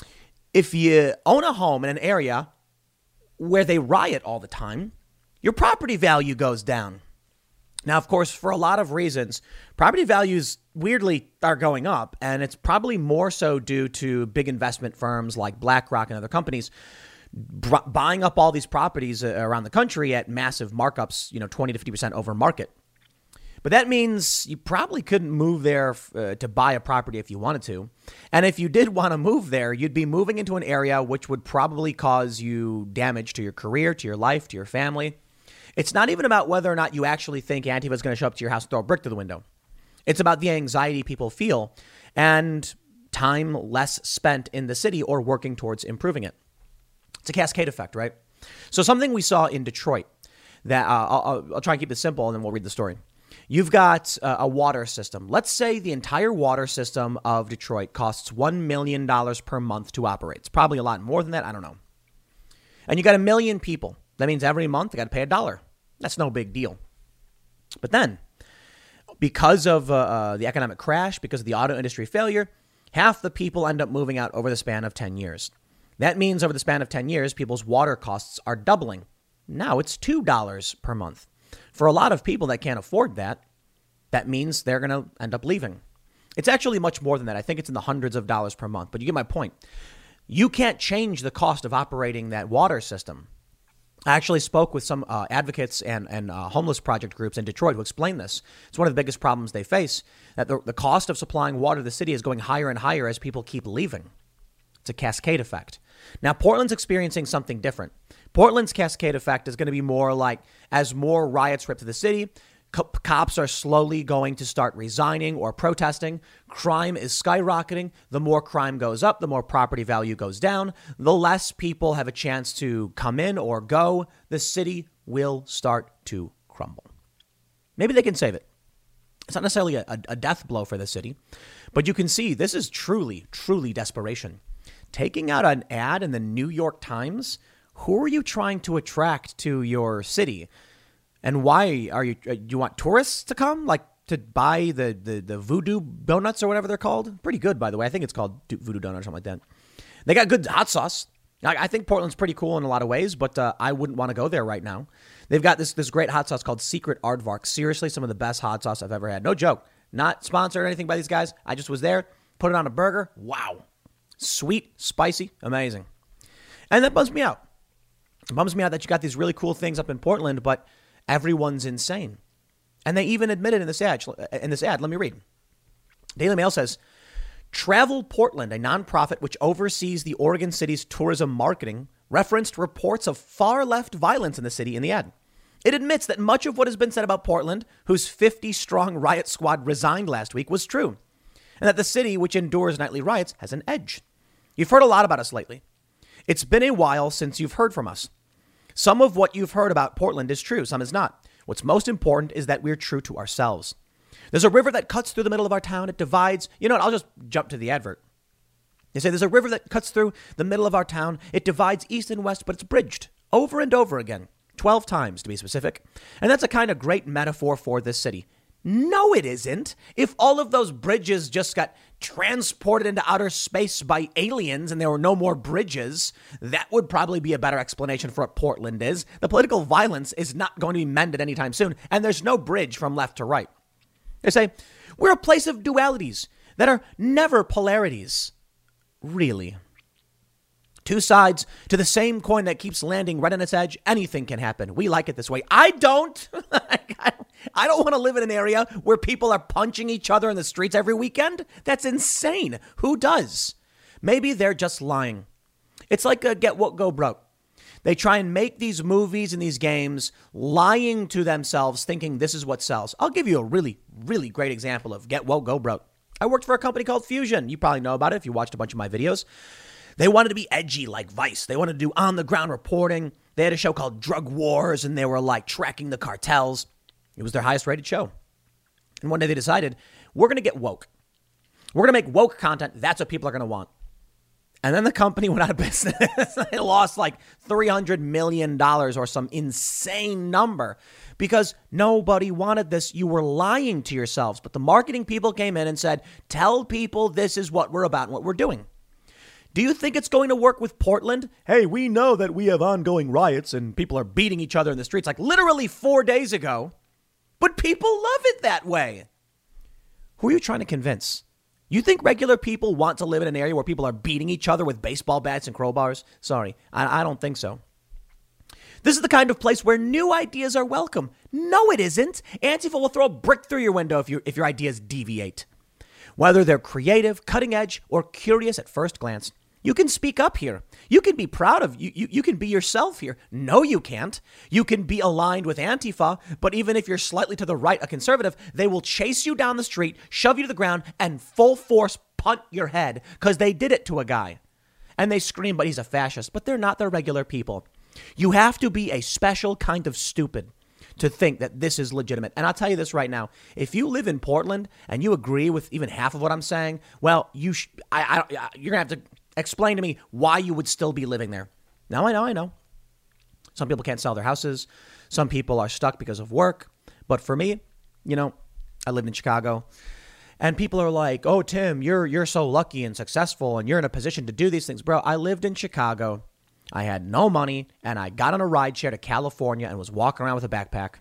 if you own a home in an area where they riot all the time, your property value goes down. Now, of course, for a lot of reasons, property values weirdly are going up, and it's probably more so due to big investment firms like BlackRock and other companies b- buying up all these properties uh, around the country at massive markups, you know, twenty to fifty percent over market. But that means you probably couldn't move there uh, to buy a property if you wanted to. And if you did want to move there, you'd be moving into an area which would probably cause you damage to your career, to your life, to your family. It's not even about whether or not you actually think Antifa is going to show up to your house and throw a brick through the window. It's about the anxiety people feel and time less spent in the city or working towards improving it. It's a cascade effect, right? So something we saw in Detroit that uh, I'll, I'll try and keep this simple and then we'll read the story. You've got uh, a water system. Let's say the entire water system of Detroit costs one million dollars per month to operate. It's probably a lot more than that. I don't know. And you got a million people. That means every month they got to pay a dollar. That's no big deal. But then, because of uh, uh, the economic crash, because of the auto industry failure, half the people end up moving out over the span of ten years. That means over the span of ten years, people's water costs are doubling. Now it's two dollars per month. For a lot of people that can't afford that, that means they're going to end up leaving. It's actually much more than that. I think it's in the hundreds of dollars per month. But you get my point. You can't change the cost of operating that water system. I actually spoke with some uh, advocates and, and uh, homeless project groups in Detroit who explain this. It's one of the biggest problems they face, that the, the cost of supplying water to the city is going higher and higher as people keep leaving. It's a cascade effect. Now, Portland's experiencing something different. Portland's cascade effect is going to be more like as more riots rip through the city, co- cops are slowly going to start resigning or protesting. Crime is skyrocketing. The more crime goes up, the more property value goes down. The less people have a chance to come in or go. The city will start to crumble. Maybe they can save it. It's not necessarily a, a death blow for the city, but you can see this is truly, truly desperation. Taking out an ad in the New York Times, who are you trying to attract to your city? And why are you, uh, you want tourists to come, like to buy the, the, the voodoo donuts or whatever they're called? Pretty good, by the way. I think it's called voodoo donuts or something like that. They got good hot sauce. I, I think Portland's pretty cool in a lot of ways, but uh, I wouldn't want to go there right now. They've got this this great hot sauce called Secret Aardvark. Seriously, some of the best hot sauce I've ever had. No joke. Not sponsored or anything by these guys. I just was there, put it on a burger. Wow. Sweet, spicy, amazing. And that bums me out. It bums me out that you got these really cool things up in Portland, but everyone's insane. And they even admitted in this ad, in this ad, let me read. Daily Mail says, Travel Portland, a nonprofit which oversees the Oregon City's tourism marketing, referenced reports of far-left violence in the city in the ad. It admits that much of what has been said about Portland, whose fifty-strong riot squad resigned last week, was true, and that the city, which endures nightly riots, has an edge. You've heard a lot about us lately. It's been a while since you've heard from us. Some of what you've heard about Portland is true, some is not. What's most important is that we're true to ourselves. There's a river that cuts through the middle of our town. It divides. You know what? I'll just jump to the advert. They say there's a river that cuts through the middle of our town. It divides east and west, but it's bridged over and over again, twelve times to be specific. And that's a kind of great metaphor for this city. No, it isn't. If all of those bridges just got transported into outer space by aliens and there were no more bridges, that would probably be a better explanation for what Portland is. The political violence is not going to be mended anytime soon, and there's no bridge from left to right. They say, we're a place of dualities that are never polarities. Really? Two sides to the same coin that keeps landing right on its edge. Anything can happen. We like it this way. I don't. I don't want to live in an area where people are punching each other in the streets every weekend. That's insane. Who does? Maybe they're just lying. It's like a get woke, go broke. They try and make these movies and these games lying to themselves, thinking this is what sells. I'll give you a really, really great example of get woke, go broke. I worked for a company called Fusion. You probably know about it if you watched a bunch of my videos. They wanted to be edgy like Vice. They wanted to do on-the-ground reporting. They had a show called Drug Wars, and they were like tracking the cartels. It was their highest-rated show. And one day they decided, we're going to get woke. We're going to make woke content. That's what people are going to want. And then the company went out of business. They lost like three hundred million dollars or some insane number because nobody wanted this. You were lying to yourselves. But the marketing people came in and said, tell people this is what we're about and what we're doing. Do you think it's going to work with Portland? Hey, we know that we have ongoing riots and people are beating each other in the streets like literally four days ago. But people love it that way. Who are you trying to convince? You think regular people want to live in an area where people are beating each other with baseball bats and crowbars? Sorry, I, I don't think so. This is the kind of place where new ideas are welcome. No, it isn't. Antifa will throw a brick through your window if, you, if your ideas deviate. Whether they're creative, cutting edge, or curious at first glance, you can speak up here. You can be proud of you. You, you can be yourself here. No, you can't. You can be aligned with Antifa, but even if you're slightly to the right, a conservative, they will chase you down the street, shove you to the ground, and full force punt your head because they did it to a guy. And they scream, but he's a fascist. But they're not the regular people. You have to be a special kind of stupid to think that this is legitimate. And I'll tell you this right now. If you live in Portland and you agree with even half of what I'm saying, well, you sh- I, I, you're going to have to explain to me why you would still be living there. Now, I know, I know. Some people can't sell their houses. Some people are stuck because of work. But for me, you know, I lived in Chicago. And people are like, oh, Tim, you're you're so lucky and successful and you're in a position to do these things. Bro, I lived in Chicago. I had no money and I got on a ride share to California and was walking around with a backpack.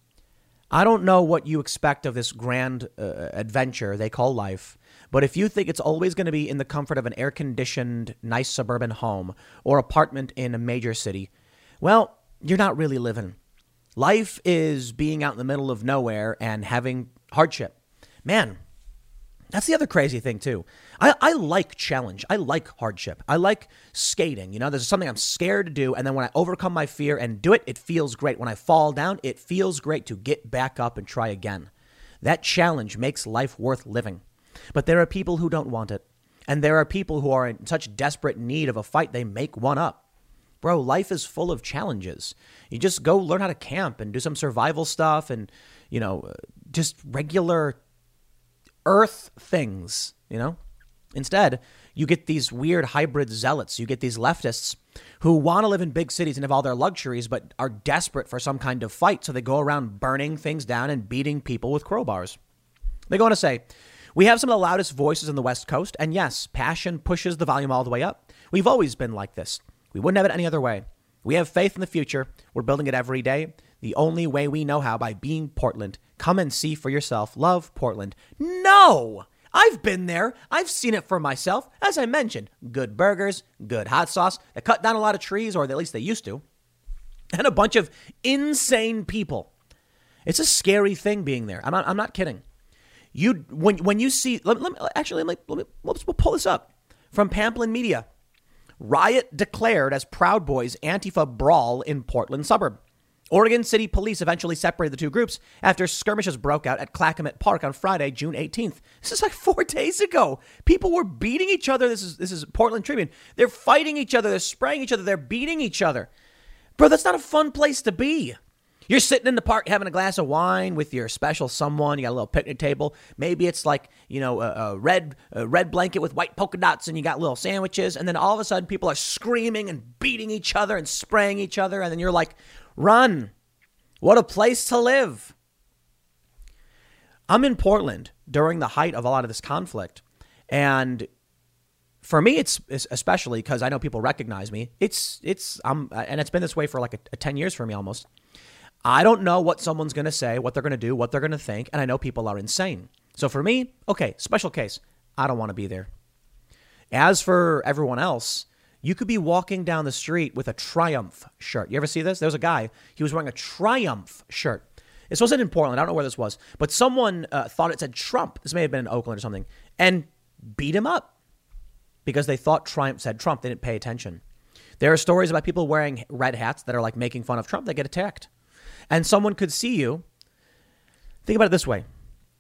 I don't know what you expect of this grand uh, adventure they call life. But if you think it's always going to be in the comfort of an air-conditioned, nice suburban home or apartment in a major city, well, you're not really living. Life is being out in the middle of nowhere and having hardship. Man, that's the other crazy thing, too. I, I like challenge. I like hardship. I like skating. You know, there's something I'm scared to do. And then when I overcome my fear and do it, it feels great. When I fall down, it feels great to get back up and try again. That challenge makes life worth living. But there are people who don't want it. And there are people who are in such desperate need of a fight, they make one up. Bro, life is full of challenges. You just go learn how to camp and do some survival stuff and, you know, just regular earth things, you know? Instead, you get these weird hybrid zealots. You get these leftists who want to live in big cities and have all their luxuries, but are desperate for some kind of fight. So they go around burning things down and beating people with crowbars. They go on to say, we have some of the loudest voices on the West Coast. And yes, passion pushes the volume all the way up. We've always been like this. We wouldn't have it any other way. We have faith in the future. We're building it every day. The only way we know how, by being Portland. Come and see for yourself. Love Portland. No! I've been there. I've seen it for myself. As I mentioned, good burgers, good hot sauce. They cut down a lot of trees, or at least they used to. And a bunch of insane people. It's a scary thing being there. I'm not, I'm not kidding. You when when you see, let, let me, actually, let me, let me, let's we'll pull this up from Pamplin Media. Riot declared as Proud Boys Antifa brawl in Portland suburb. Oregon City Police eventually separated the two groups after skirmishes broke out at Clackamas Park on Friday, June eighteenth. This is like four days ago. People were beating each other. This is this is Portland Tribune. They're fighting each other. They're spraying each other. They're beating each other. Bro, that's not a fun place to be. You're sitting in the park having a glass of wine with your special someone. You got a little picnic table. Maybe it's like, you know, a, a red a red blanket with white polka dots, and you got little sandwiches. And then all of a sudden people are screaming and beating each other and spraying each other. And then you're like, run. What a place to live. I'm in Portland during the height of a lot of this conflict. And for me, it's, it's especially because I know people recognize me. It's, it's, um, and it's been this way for like a, a ten years for me almost. I don't know what someone's going to say, what they're going to do, what they're going to think. And I know people are insane. So for me, okay, special case. I don't want to be there. As for everyone else, you could be walking down the street with a Triumph shirt. You ever see this? There was a guy, he was wearing a Triumph shirt. This wasn't in Portland. I don't know where this was. But someone uh, thought it said Trump. This may have been in Oakland or something. And beat him up because they thought Triumph said Trump. They didn't pay attention. There are stories about people wearing red hats that are like making fun of Trump. They get attacked. And someone could see you. Think about it this way.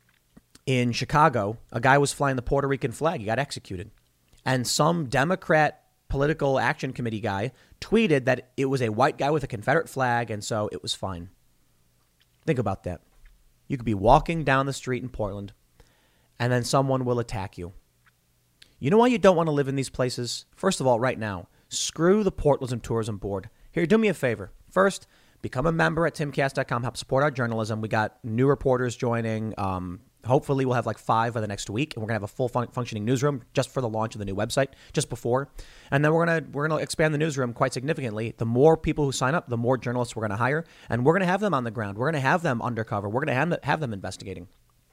In Chicago, a guy was flying the Puerto Rican flag. He got executed. And some Democrat political action committee guy tweeted that it was a white guy with a Confederate flag, and so it was fine. Think about that. You could be walking down the street in Portland, and then someone will attack you. You know why you don't want to live in these places? First of all, right now, screw the Portland Tourism Board. Here, do me a favor. First, become a member at timcast dot com. Help support our journalism. We got new reporters joining. Um, hopefully, we'll have like five by the next week, and we're gonna have a full fun- functioning newsroom just for the launch of the new website, just before. And then we're gonna we're gonna expand the newsroom quite significantly. The more people who sign up, the more journalists we're gonna hire, and we're gonna have them on the ground. We're gonna have them undercover. We're gonna have them, have them investigating.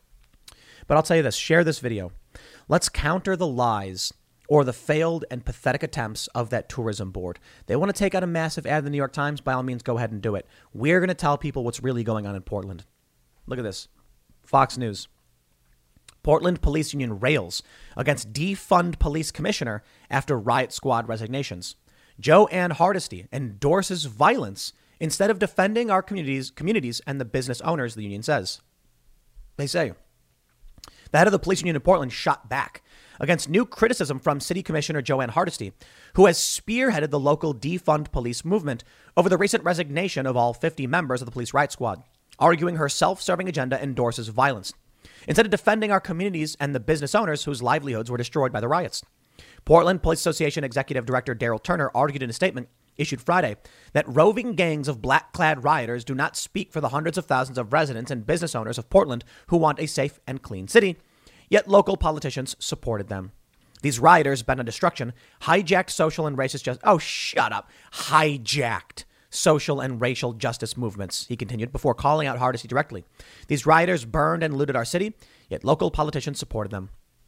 But I'll tell you this: share this video. Let's counter the lies or the failed and pathetic attempts of that tourism board. They want to take out a massive ad in the New York Times. By all means, go ahead and do it. We're going to tell people what's really going on in Portland. Look at this. Fox News. Portland Police Union rails against defund police commissioner after riot squad resignations. Jo Ann Hardesty endorses violence instead of defending our communities, communities and the business owners, the union says. They say. The head of the police union in Portland shot back against new criticism from City Commissioner Jo Ann Hardesty, who has spearheaded the local defund police movement over the recent resignation of all fifty members of the police riot squad, arguing her self-serving agenda endorses violence, instead of defending our communities and the business owners whose livelihoods were destroyed by the riots. Portland Police Association Executive Director Daryl Turner argued in a statement issued Friday that roving gangs of black-clad rioters do not speak for the hundreds of thousands of residents and business owners of Portland who want a safe and clean city, yet local politicians supported them. These rioters bent on destruction, hijacked social and racist justice. Oh, shut up. Hijacked social and racial justice movements, he continued, before calling out Hardesty directly. These rioters burned and looted our city, yet local politicians supported them.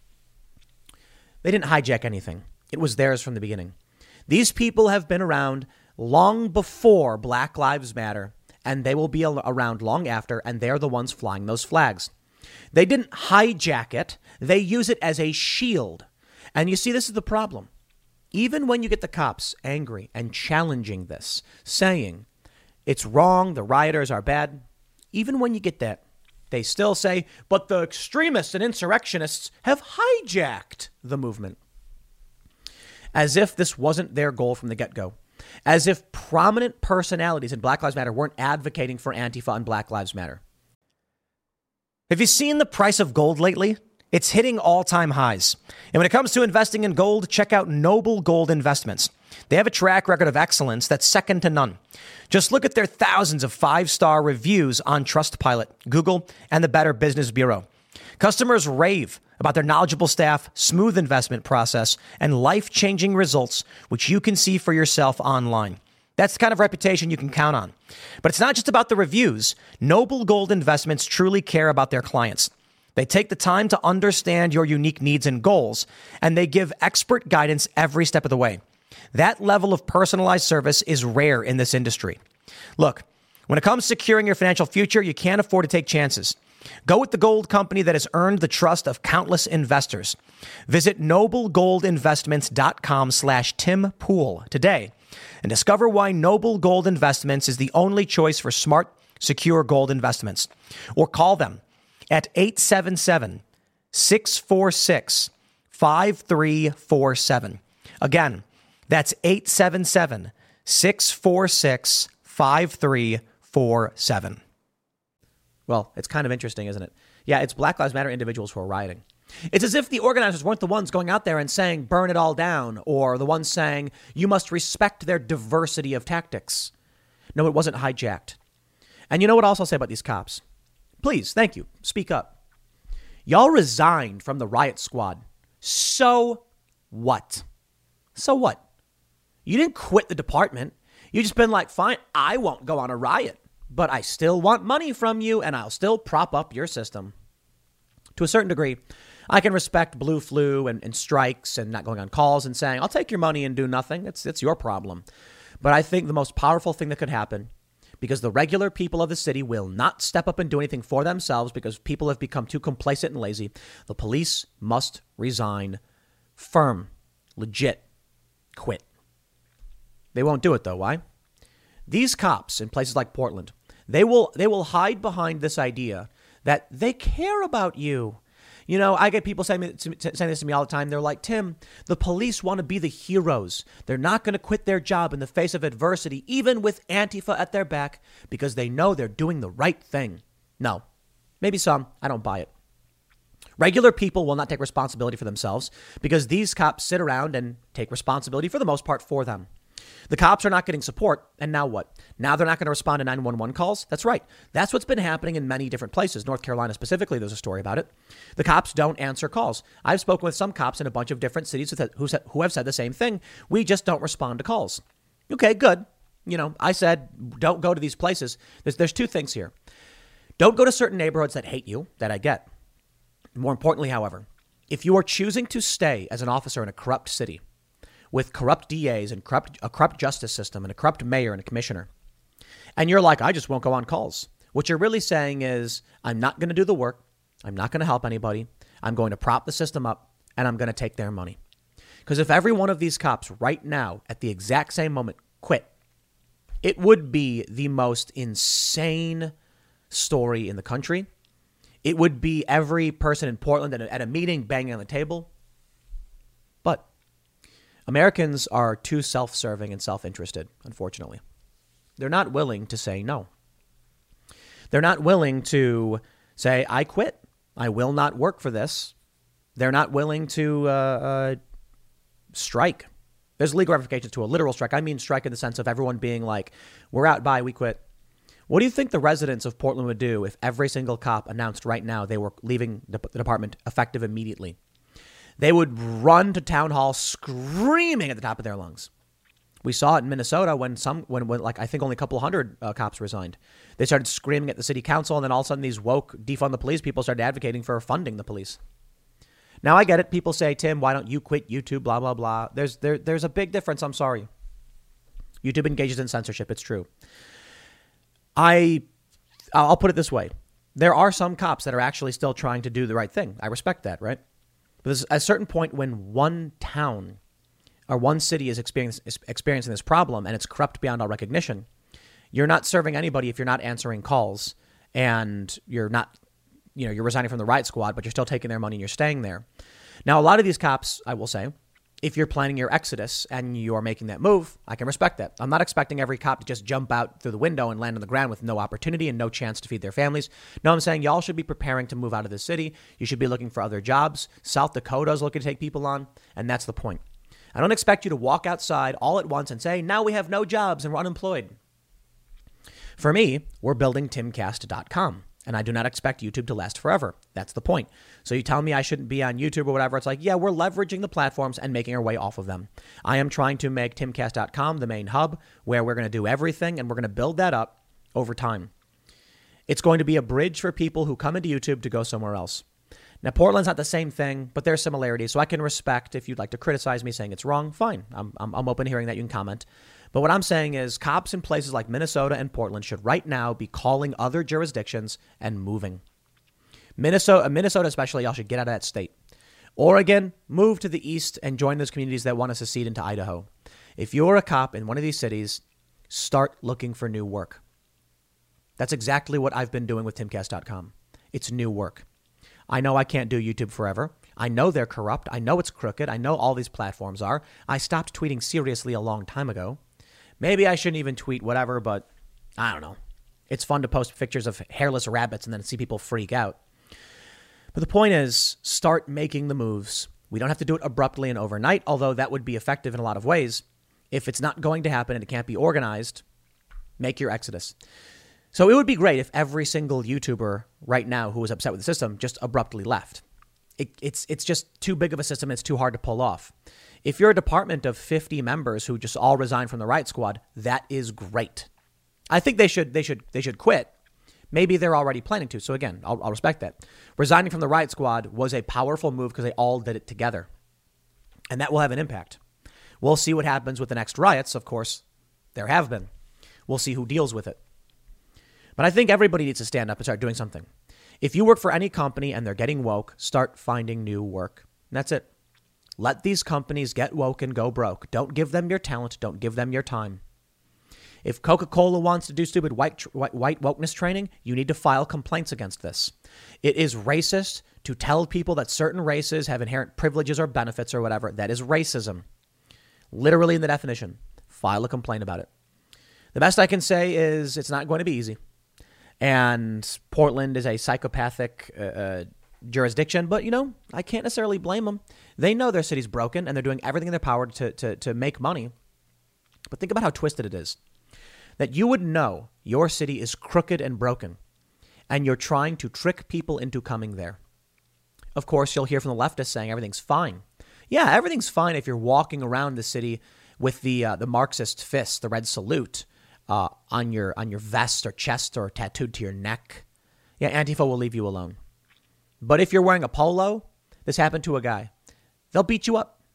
They didn't hijack anything. It was theirs from the beginning. These people have been around long before Black Lives Matter, and they will be around long after, and they're the ones flying those flags. They didn't hijack it. They use it as a shield. And you see, this is the problem. Even when you get the cops angry and challenging this, saying it's wrong, the rioters are bad, even when you get that, they still say, but the extremists and insurrectionists have hijacked the movement. As if this wasn't their goal from the get-go. As if prominent personalities in Black Lives Matter weren't advocating for Antifa and Black Lives Matter. Have you seen the price of gold lately? It's hitting all-time highs. And when it comes to investing in gold, check out Noble Gold Investments. They have a track record of excellence that's second to none. Just look at their thousands of five-star reviews on Trustpilot, Google, and the Better Business Bureau. Customers rave about their knowledgeable staff, smooth investment process, and life-changing results, which you can see for yourself online. That's the kind of reputation you can count on. But it's not just about the reviews. Noble Gold Investments truly care about their clients. They take the time to understand your unique needs and goals, and they give expert guidance every step of the way. That level of personalized service is rare in this industry. Look, when it comes to securing your financial future, you can't afford to take chances. Go with the gold company that has earned the trust of countless investors. Visit noblegoldinvestments.com slash Tim Pool today and discover why Noble Gold Investments is the only choice for smart, secure gold investments. Or call them at eight seven seven, six four six, five three four seven. Again, that's eight seven seven, six four six, five three four seven. Well, it's kind of interesting, isn't it? Yeah, it's Black Lives Matter individuals who are rioting. It's as if the organizers weren't the ones going out there and saying, burn it all down, or the ones saying, you must respect their diversity of tactics. No, it wasn't hijacked. And you know what else I'll say about these cops? Please, thank you. Speak up. Y'all resigned from the riot squad. So what? So what? You didn't quit the department. You just been like, fine, I won't go on a riot, but I still want money from you and I'll still prop up your system. To a certain degree, I can respect blue flu and, and strikes and not going on calls and saying, I'll take your money and do nothing. It's, it's your problem. But I think the most powerful thing that could happen, because the regular people of the city will not step up and do anything for themselves because people have become too complacent and lazy, the police must resign. Firm, legit, quit. They won't do it, though. Why? These cops in places like Portland, they will they will hide behind this idea that they care about you. You know, I get people saying, me, saying this to me all the time. They're like, Tim, the police want to be the heroes. They're not going to quit their job in the face of adversity, even with Antifa at their back, because they know they're doing the right thing. No, maybe some. I don't buy it. Regular people will not take responsibility for themselves because these cops sit around and take responsibility for the most part for them. The cops are not getting support. And now what? Now they're not going to respond to nine one one calls? That's right. That's what's been happening in many different places. North Carolina specifically, there's a story about it. The cops don't answer calls. I've spoken with some cops in a bunch of different cities who who have said the same thing. We just don't respond to calls. Okay, good. You know, I said, don't go to these places. There's, there's two things here. Don't go to certain neighborhoods that hate you, that I get. More importantly, however, if you are choosing to stay as an officer in a corrupt city, with corrupt D As and corrupt, a corrupt justice system and a corrupt mayor and a commissioner, and you're like, I just won't go on calls. What you're really saying is, I'm not going to do the work. I'm not going to help anybody. I'm going to prop the system up and I'm going to take their money. Because if every one of these cops right now at the exact same moment quit, it would be the most insane story in the country. It would be every person in Portland at a, at a meeting banging on the table. But Americans are too self-serving and self-interested, unfortunately. They're not willing to say no. They're not willing to say, I quit. I will not work for this. They're not willing to uh, uh, strike. There's legal ramifications to a literal strike. I mean strike in the sense of everyone being like, we're out, bye, we quit. What do you think the residents of Portland would do if every single cop announced right now they were leaving the department effective immediately? They would run to town hall screaming at the top of their lungs. We saw it in Minnesota when some, when, when like I think only a couple hundred uh, cops resigned. They started screaming at the city council, and then all of a sudden these woke defund the police people started advocating for funding the police. Now I get it. People say, Tim, why don't you quit YouTube? Blah blah blah. There's there there's a big difference. I'm sorry. YouTube engages in censorship. It's true. I I'll put it this way: there are some cops that are actually still trying to do the right thing. I respect that, right? But there's a certain point when one town or one city is experiencing this problem and it's corrupt beyond all recognition, you're not serving anybody if you're not answering calls and you're not, you know, you're resigning from the riot squad, but you're still taking their money and you're staying there. Now, a lot of these cops, I will say, if you're planning your exodus and you're making that move, I can respect that. I'm not expecting every cop to just jump out through the window and land on the ground with no opportunity and no chance to feed their families. No, I'm saying y'all should be preparing to move out of the city. You should be looking for other jobs. South Dakota is looking to take people on, and that's the point. I don't expect you to walk outside all at once and say, now we have no jobs and we're unemployed. For me, we're building timcast dot com. And I do not expect YouTube to last forever. That's the point. So you tell me I shouldn't be on YouTube or whatever. It's like, yeah, we're leveraging the platforms and making our way off of them. I am trying to make timcast dot com the main hub where we're going to do everything, and we're going to build that up over time. It's going to be a bridge for people who come into YouTube to go somewhere else. Now, Portland's not the same thing, but there's similarities. So I can respect if you'd like to criticize me saying it's wrong. Fine. I'm, I'm, I'm open to hearing that. You can comment. But what I'm saying is cops in places like Minnesota and Portland should right now be calling other jurisdictions and moving. Minnesota, Minnesota especially, y'all should get out of that state. Oregon, move to the east and join those communities that want to secede into Idaho. If you're a cop in one of these cities, start looking for new work. That's exactly what I've been doing with timcast dot com. It's new work. I know I can't do YouTube forever. I know they're corrupt. I know it's crooked. I know all these platforms are. I stopped tweeting seriously a long time ago. Maybe I shouldn't even tweet whatever, but I don't know. It's fun to post pictures of hairless rabbits and then see people freak out. But the point is, start making the moves. We don't have to do it abruptly and overnight, although that would be effective in a lot of ways. If it's not going to happen and it can't be organized, make your exodus. So it would be great if every single YouTuber right now who was upset with the system just abruptly left. It, it's it's just too big of a system. It's too hard to pull off. If you're a department of fifty members who just all resign from the Riot Squad, that is great. I think they should they should they should quit. Maybe they're already planning to. So again, I'll, I'll respect that. Resigning from the Riot Squad was a powerful move because they all did it together, and that will have an impact. We'll see what happens with the next riots. Of course, there have been. We'll see who deals with it. But I think everybody needs to stand up and start doing something. If you work for any company and they're getting woke, start finding new work. And that's it. Let these companies get woke and go broke. Don't give them your talent. Don't give them your time. If Coca-Cola wants to do stupid white, white, white wokeness training, you need to file complaints against this. It is racist to tell people that certain races have inherent privileges or benefits or whatever. That is racism. Literally in the definition. File a complaint about it. The best I can say is it's not going to be easy. And Portland is a psychopathic uh, uh, jurisdiction, but, you know, I can't necessarily blame them. They know their city's broken and they're doing everything in their power to, to, to make money. But think about how twisted it is. That you would know your city is crooked and broken and you're trying to trick people into coming there. Of course, you'll hear from the leftists saying everything's fine. Yeah, everything's fine if you're walking around the city with the uh, the Marxist fist, the red salute, Uh, on your on your vest or chest or tattooed to your neck. Yeah, Antifa will leave you alone. But if you're wearing a polo, this happened to a guy, they'll beat you up.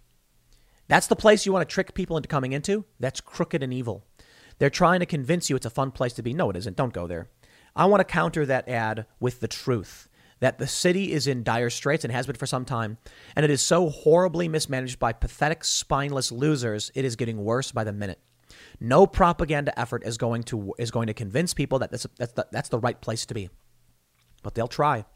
That's the place you want to trick people into coming into. That's crooked and evil. They're trying to convince you it's a fun place to be. No, it isn't. Don't go there. I want to counter that ad with the truth that the city is in dire straits and has been for some time. And it is so horribly mismanaged by pathetic, spineless losers. It is getting worse by the minute. No propaganda effort is going to is going to convince people that this, that's, the, that's the right place to be. But they'll try.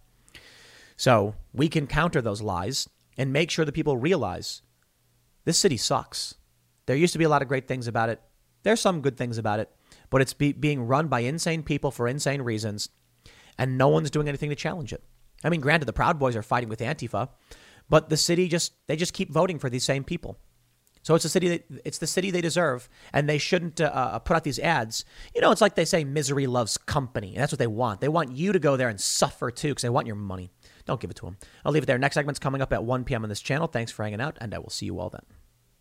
So we can counter those lies and make sure that people realize this city sucks. There used to be a lot of great things about it. There's some good things about it. But it's be, being run by insane people for insane reasons. And no one's doing anything to challenge it. I mean, granted, the Proud Boys are fighting with Antifa. But the city just they just keep voting for these same people. So it's a city that, it's the city they deserve, and they shouldn't uh, put out these ads. You know, it's like they say misery loves company, and that's what they want. They want you to go there and suffer too, because they want your money. Don't give it to them. I'll leave it there. Next segment's coming up at one p.m. on this channel. Thanks for hanging out, and I will see you all then.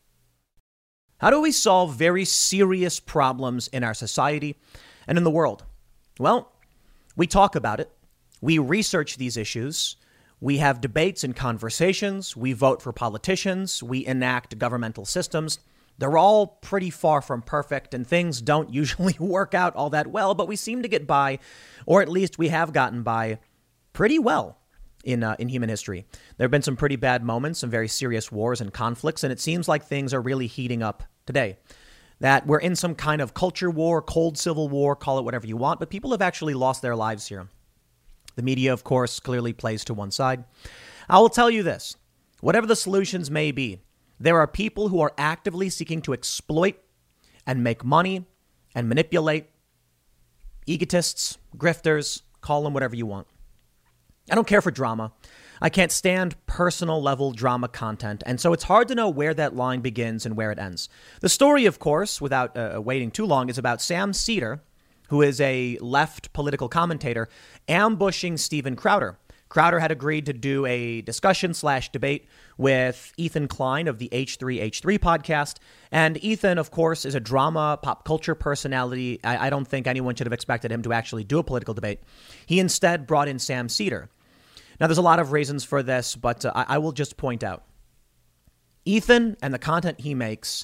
How do we solve very serious problems in our society and in the world? Well, we talk about it. We research these issues. We have debates and conversations. We vote for politicians. We enact governmental systems. They're all pretty far from perfect, and things don't usually work out all that well, but we seem to get by, or at least we have gotten by pretty well in uh, in human history. There have been some pretty bad moments, some very serious wars and conflicts, and it seems like things are really heating up today. That we're in some kind of culture war, cold civil war, call it whatever you want, but people have actually lost their lives here. The media, of course, clearly plays to one side. I will tell you this. Whatever the solutions may be, there are people who are actively seeking to exploit and make money and manipulate. Egotists, grifters, call them whatever you want. I don't care for drama. I can't stand personal level drama content. And so it's hard to know where that line begins and where it ends. The story, of course, without uh, waiting too long, is about Sam Seder, who is a left political commentator, ambushing Steven Crowder. Crowder had agreed to do a discussion slash debate with Ethan Klein of the H three H three podcast. And Ethan, of course, is a drama pop culture personality. I, I don't think anyone should have expected him to actually do a political debate. He instead brought in Sam Seder. Now, there's a lot of reasons for this, but uh, I, I will just point out Ethan and the content he makes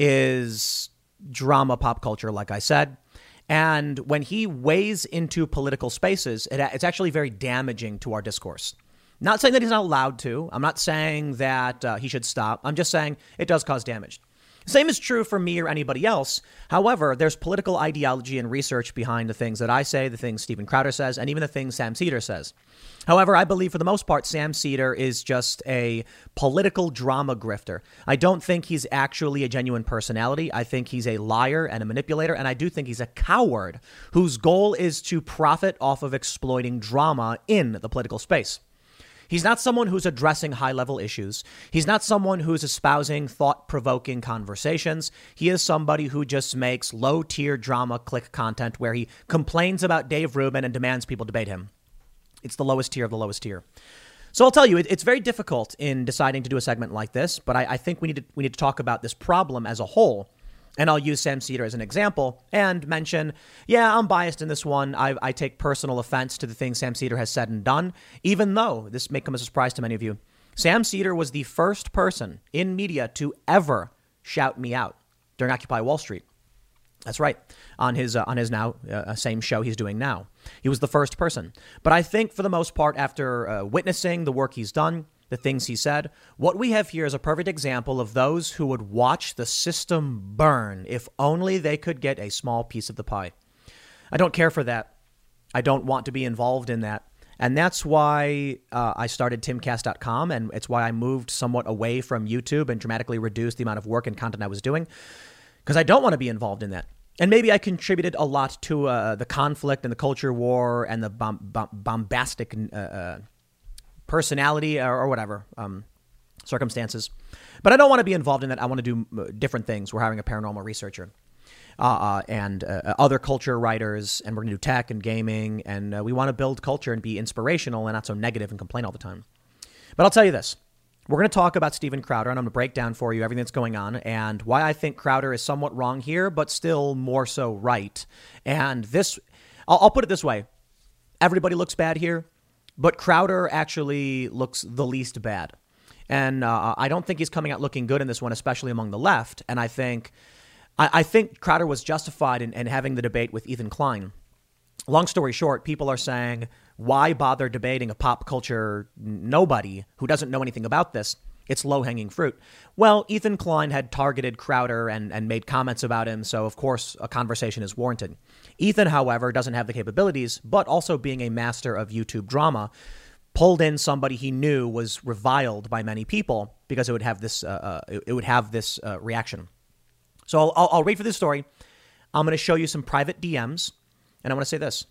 is drama pop culture, like I said. And when he weighs into political spaces, it, it's actually very damaging to our discourse. Not saying that he's not allowed to. I'm not saying that uh, he should stop. I'm just saying it does cause damage. Same is true for me or anybody else. However, there's political ideology and research behind the things that I say, the things Steven Crowder says, and even the things Sam Seder says. However, I believe for the most part, Sam Seder is just a political drama grifter. I don't think he's actually a genuine personality. I think he's a liar and a manipulator, and I do think he's a coward whose goal is to profit off of exploiting drama in the political space. He's not someone who's addressing high-level issues. He's not someone who's espousing thought-provoking conversations. He is somebody who just makes low-tier drama click content where he complains about Dave Rubin and demands people debate him. It's the lowest tier of the lowest tier. So I'll tell you, it, it's very difficult in deciding to do a segment like this, but I, I think we need to we need to talk about this problem as a whole. And I'll use Sam Seder as an example and mention, yeah, I'm biased in this one. I, I take personal offense to the things Sam Seder has said and done, even though this may come as a surprise to many of you. Sam Seder was the first person in media to ever shout me out during Occupy Wall Street. That's right. On his uh, on his now uh, same show he's doing now. He was the first person. But I think for the most part, after uh, witnessing the work he's done, the things he said, what we have here is a perfect example of those who would watch the system burn if only they could get a small piece of the pie. I don't care for that. I don't want to be involved in that. And that's why uh, I started timcast dot com, and it's why I moved somewhat away from YouTube and dramatically reduced the amount of work and content I was doing, because I don't want to be involved in that. And maybe I contributed a lot to uh, the conflict and the culture war and the bomb- bomb- bombastic uh, uh, personality or, or whatever um, circumstances. But I don't want to be involved in that. I want to do different things. We're hiring a paranormal researcher uh, uh, and uh, other culture writers, and we're going to do tech and gaming. And uh, we want to build culture and be inspirational and not so negative and complain all the time. But I'll tell you this. We're going to talk about Steven Crowder, and I'm going to break down for you everything that's going on and why I think Crowder is somewhat wrong here, but still more so right. And this, I'll, I'll put it this way. Everybody looks bad here, but Crowder actually looks the least bad. And uh, I don't think he's coming out looking good in this one, especially among the left. And I think I, I think Crowder was justified in, in having the debate with Ethan Klein. Long story short, people are saying, why bother debating a pop culture nobody who doesn't know anything about this? It's low-hanging fruit. Well, Ethan Klein had targeted Crowder and, and made comments about him, so of course a conversation is warranted. Ethan, however, doesn't have the capabilities, but also being a master of YouTube drama, pulled in somebody he knew was reviled by many people because it would have this uh, uh, it would have this uh, reaction. So I'll, I'll, I'll read for this story. I'm going to show you some private D Ms. And I want to say this.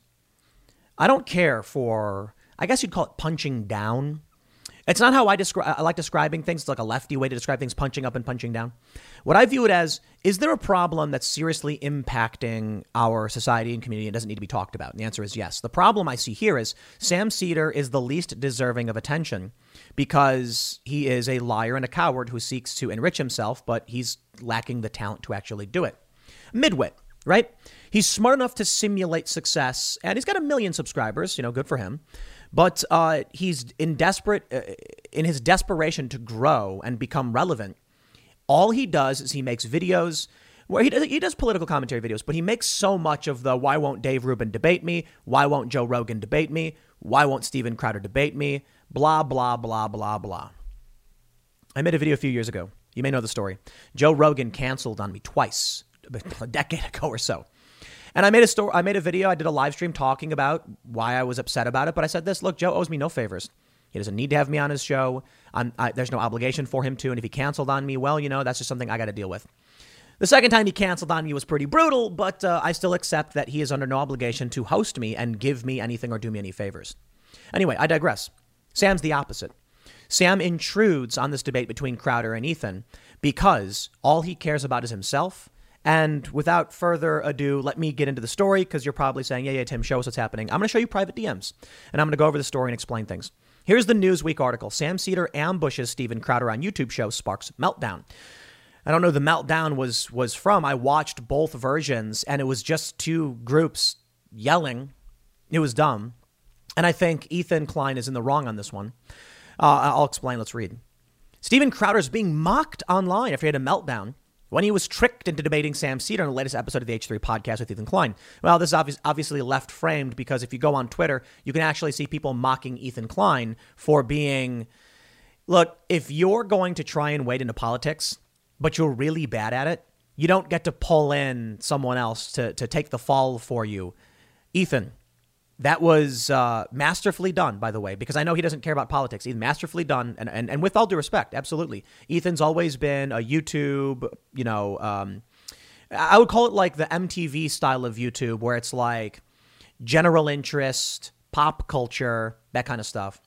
I don't care for, I guess you'd call it punching down. It's not how I describe, I like describing things. It's like a lefty way to describe things, punching up and punching down. What I view it as, is there a problem that's seriously impacting our society and community and doesn't need to be talked about? And the answer is yes. The problem I see here is Sam Seder is the least deserving of attention because he is a liar and a coward who seeks to enrich himself, but he's lacking the talent to actually do it. Midwit. Right? He's smart enough to simulate success, and he's got a million subscribers, you know, good for him. But uh, he's in desperate, uh, in his desperation to grow and become relevant. All he does is he makes videos where he does, he does political commentary videos, but he makes so much of the why won't Dave Rubin debate me? Why won't Joe Rogan debate me? Why won't Steven Crowder debate me? Blah, blah, blah, blah, blah. I made a video a few years ago. You may know the story. Joe Rogan canceled on me twice. A decade ago or so. And I made a story, I made a video, I did a live stream talking about why I was upset about it. But I said this, look, Joe owes me no favors. He doesn't need to have me on his show. I'm, I, there's no obligation for him to. And if he canceled on me, well, you know, that's just something I got to deal with. The second time he canceled on me was pretty brutal, but uh, I still accept that he is under no obligation to host me and give me anything or do me any favors. Anyway, I digress. Sam's the opposite. Sam intrudes on this debate between Crowder and Ethan because all he cares about is himself And without further ado, let me get into the story, because you're probably saying, yeah, yeah, Tim, show us what's happening. I'm going to show you private D Ms, and I'm going to go over the story and explain things. Here's the Newsweek article. Sam Seder ambushes Steven Crowder on YouTube show, sparks meltdown. I don't know who the meltdown was was from. I watched both versions, and it was just two groups yelling. It was dumb. And I think Ethan Klein is in the wrong on this one. Uh, I'll explain. Let's read. Steven Crowder is being mocked online after he had a meltdown when he was tricked into debating Sam Seder in the latest episode of the H three podcast with Ethan Klein. Well, this is obvious, obviously left framed, because if you go on Twitter, you can actually see people mocking Ethan Klein for being, look, if you're going to try and wade into politics, but you're really bad at it, you don't get to pull in someone else to, to take the fall for you. Ethan, that was uh, masterfully done, by the way, because I know he doesn't care about politics. He's masterfully done. And, and, and with all due respect, absolutely. Ethan's always been a YouTube, you know, um, I would call it like the M T V style of YouTube, where it's like general interest, pop culture, that kind of stuff.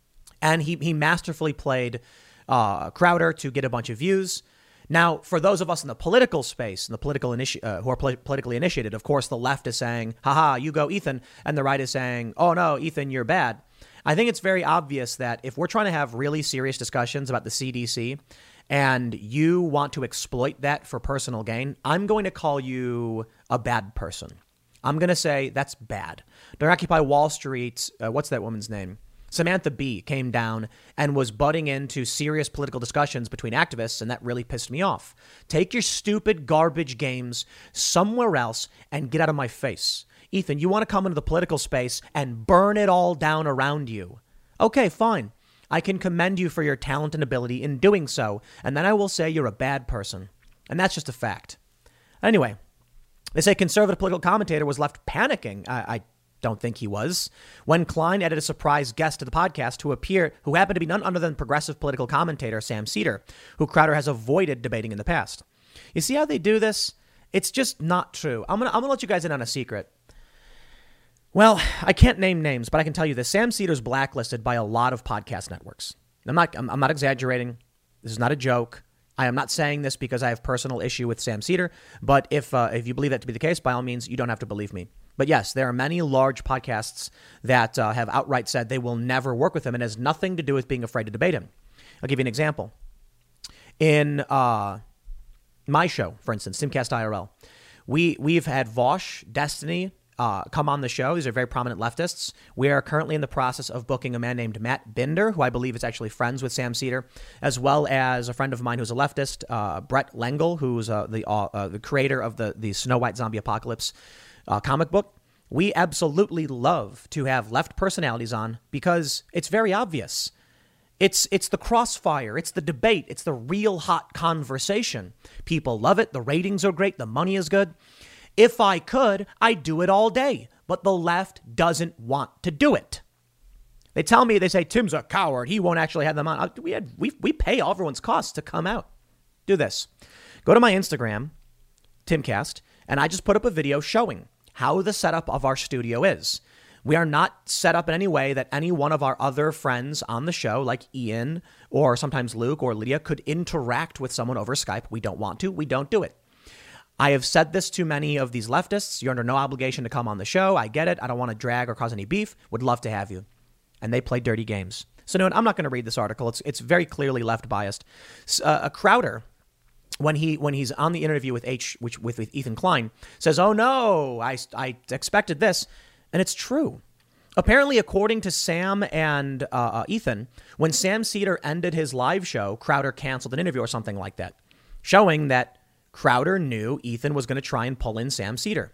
And he, he masterfully played uh, Crowder to get a bunch of views. Now, for those of us in the political space, in the political initi- uh, who are pol- politically initiated, of course, the left is saying, haha, you go, Ethan. And the right is saying, oh, no, Ethan, you're bad. I think it's very obvious that if we're trying to have really serious discussions about the C D C and you want to exploit that for personal gain, I'm going to call you a bad person. I'm going to say that's bad. During Occupy Wall Street, uh, what's that woman's name? Samantha Bee came down and was butting into serious political discussions between activists, and that really pissed me off. Take your stupid garbage games somewhere else and get out of my face. Ethan, you want to come into the political space and burn it all down around you. Okay, fine. I can commend you for your talent and ability in doing so, and then I will say you're a bad person. And that's just a fact. Anyway, they say conservative political commentator was left panicking. I... I Don't think he was. When Klein added a surprise guest to the podcast who appeared, who happened to be none other than progressive political commentator Sam Seder, who Crowder has avoided debating in the past. You see how they do this? It's just not true. I'm gonna I'm gonna let you guys in on a secret. Well, I can't name names, but I can tell you this: Sam Seder's blacklisted by a lot of podcast networks. I'm not I'm, I'm not exaggerating. This is not a joke. I am not saying this because I have personal issue with Sam Seder, but if uh, if you believe that to be the case, by all means, you don't have to believe me. But yes, there are many large podcasts that uh, have outright said they will never work with him, and it has nothing to do with being afraid to debate him. I'll give you an example. In uh, my show, for instance, Timcast I R L, we, we've had Vosh, Destiny, uh, come on the show. These are very prominent leftists. We are currently in the process of booking a man named Matt Binder, who I believe is actually friends with Sam Seder, as well as a friend of mine who's a leftist, uh, Brett Lengel, who's uh, the uh, uh, the creator of the, the Snow White Zombie Apocalypse uh, comic book. We absolutely love to have left personalities on because it's very obvious. It's it's the crossfire. It's the debate. It's the real hot conversation. People love it. The ratings are great. The money is good. If I could, I'd do it all day. But the left doesn't want to do it. They tell me, they say, Tim's a coward. He won't actually have them on. We had we we pay everyone's costs to come out. Do this. Go to my Instagram, Timcast, and I just put up a video showing how the setup of our studio is. We are not set up in any way that any one of our other friends on the show, like Ian or sometimes Luke or Lydia, could interact with someone over Skype. We don't want to. We don't do it. I have said this to many of these leftists. You're under no obligation to come on the show. I get it. I don't want to drag or cause any beef. Would love to have you. And they play dirty games. So no, I'm not going to read this article. It's it's very clearly left biased. Uh, a Crowder, when he when he's on the interview with H, which with, with Ethan Klein, says, "Oh no, I I expected this," and it's true. Apparently, according to Sam and uh, uh, Ethan, when Sam Seder ended his live show, Crowder canceled an interview or something like that, showing that Crowder knew Ethan was going to try and pull in Sam Seder.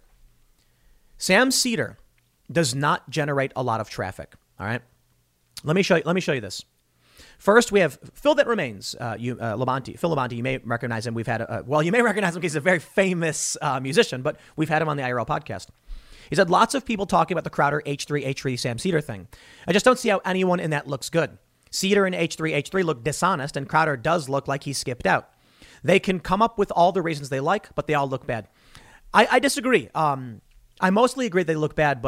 Sam Seder does not generate a lot of traffic. All right, let me show you. Let me show you this. First, we have Phil That Remains. Uh, you, uh, Labonte, Phil Labonte. You may recognize him. We've had a, uh, well, you may recognize him because he's a very famous uh, musician, but we've had him on the I R L podcast. He said lots of people talking about the Crowder H three H three Sam Seder thing. I just don't see how anyone in that looks good. Seder and H three H three look dishonest, and Crowder does look like he skipped out. They can come up with all the reasons they like, but they all look bad. I, I disagree. Um, I mostly agree they look bad, but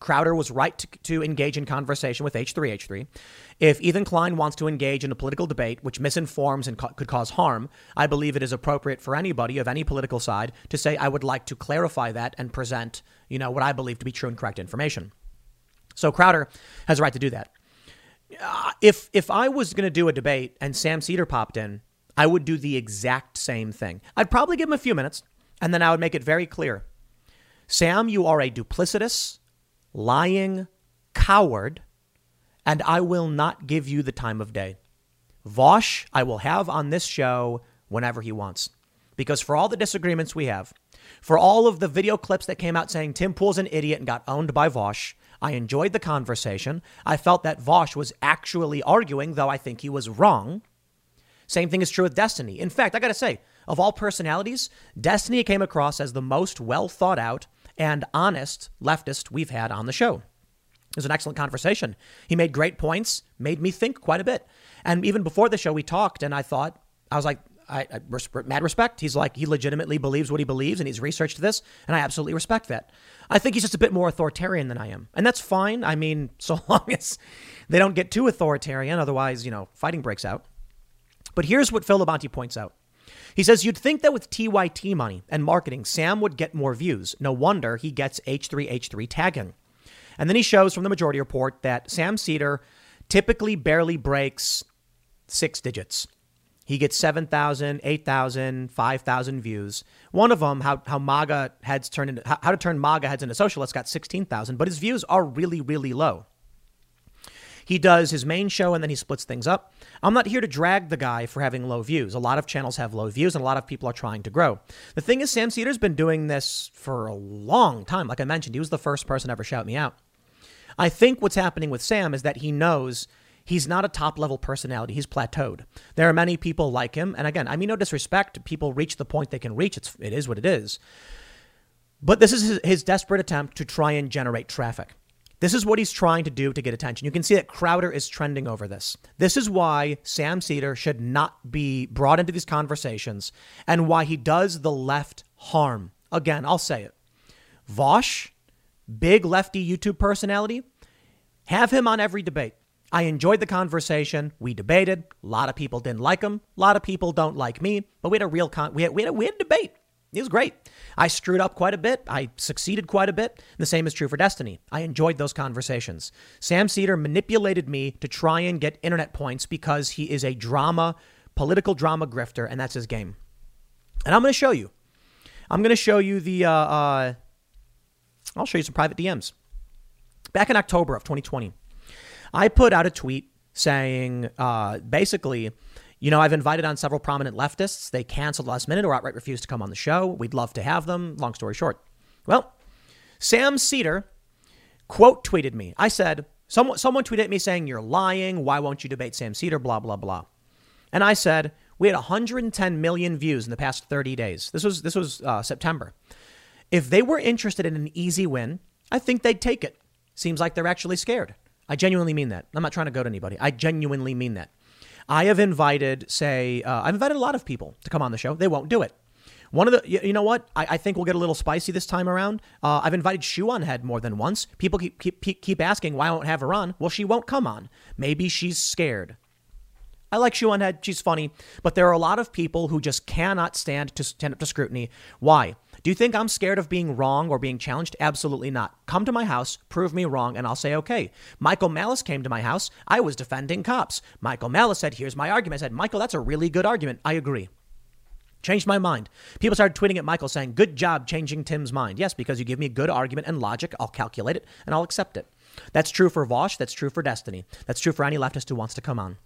Crowder was right to, to engage in conversation with H three H three. If Ethan Klein wants to engage in a political debate which misinforms and co- could cause harm, I believe it is appropriate for anybody of any political side to say, I would like to clarify that and present, you know, what I believe to be true and correct information. So Crowder has a right to do that. Uh, if if I was going to do a debate and Sam Seder popped in, I would do the exact same thing. I'd probably give him a few minutes, and then I would make it very clear. Sam, you are a duplicitous, lying coward, and I will not give you the time of day. Vaush, I will have on this show whenever he wants. Because for all the disagreements we have, for all of the video clips that came out saying Tim Pool's an idiot and got owned by Vaush, I enjoyed the conversation. I felt that Vaush was actually arguing, though I think he was wrong. Same thing is true with Destiny. In fact, I got to say, of all personalities, Destiny came across as the most well thought out and honest leftist we've had on the show. It was an excellent conversation. He made great points, made me think quite a bit. And even before the show, we talked, and I thought, I was like, I, I res- mad respect. He's like, he legitimately believes what he believes, and he's researched this, and I absolutely respect that. I think he's just a bit more authoritarian than I am, and that's fine. I mean, so long as they don't get too authoritarian, otherwise, you know, fighting breaks out. But here's what Phil Labonte points out. He says, you'd think that with T Y T money and marketing, Sam would get more views. No wonder he gets H three H three tagging. And then he shows from the Majority Report that Sam Seder typically barely breaks six digits. He gets seven thousand, eight thousand, five thousand views. One of them, how how MAGA heads turn into, how, how to turn MAGA heads into socialists, got sixteen thousand, but his views are really, really low. He does his main show and then he splits things up. I'm not here to drag the guy for having low views. A lot of channels have low views and a lot of people are trying to grow. The thing is, Sam Seder's been doing this for a long time. Like I mentioned, he was the first person to ever shout me out. I think what's happening with Sam is that he knows he's not a top level personality. He's plateaued. There are many people like him. And again, I mean, no disrespect. People reach the point they can reach. It's, it is what it is. But this is his, his desperate attempt to try and generate traffic. This is what he's trying to do to get attention. You can see that Crowder is trending over this. This is why Sam Seder should not be brought into these conversations and why he does the left harm. Again, I'll say it. Vaush, big lefty YouTube personality, have him on every debate. I enjoyed the conversation. We debated. A lot of people didn't like him. A lot of people don't like me. But we had a real con- we had, we had a, we had a debate. It was great. I screwed up quite a bit. I succeeded quite a bit. And the same is true for Destiny. I enjoyed those conversations. Sam Seder manipulated me to try and get internet points because he is a drama, political drama grifter, and that's his game. And I'm going to show you. I'm going to show you the, uh, uh, I'll show you some private D Ms. Back in October of twenty twenty, I put out a tweet saying, uh, basically, you know, I've invited on several prominent leftists. They canceled last minute or outright refused to come on the show. We'd love to have them. Long story short. Well, Sam Seder quote tweeted me. I said, someone, someone tweeted at me saying, you're lying. Why won't you debate Sam Seder? Blah, blah, blah. And I said, we had one hundred ten million views in the past thirty days. This was, this was uh, September. If they were interested in an easy win, I think they'd take it. Seems like they're actually scared. I genuinely mean that. I'm not trying to go to anybody. I genuinely mean that. I have invited, say, uh, I've invited a lot of people to come on the show. They won't do it. One of the, you, you know what? I, I think we'll get a little spicy this time around. Uh, I've invited Shoe on Head more than once. People keep, keep, keep asking why I won't have her on. Well, she won't come on. Maybe she's scared. I like Shoe on Head. She's funny. But there are a lot of people who just cannot stand to stand up to scrutiny. Why? Do you think I'm scared of being wrong or being challenged? Absolutely not. Come to my house, prove me wrong, and I'll say, okay. Michael Malice came to my house. I was defending cops. Michael Malice said, here's my argument. I said, Michael, that's a really good argument. I agree. Changed my mind. People started tweeting at Michael saying, good job changing Tim's mind. Yes, because you give me a good argument and logic. I'll calculate it and I'll accept it. That's true for Vaush. That's true for Destiny. That's true for any leftist who wants to come on.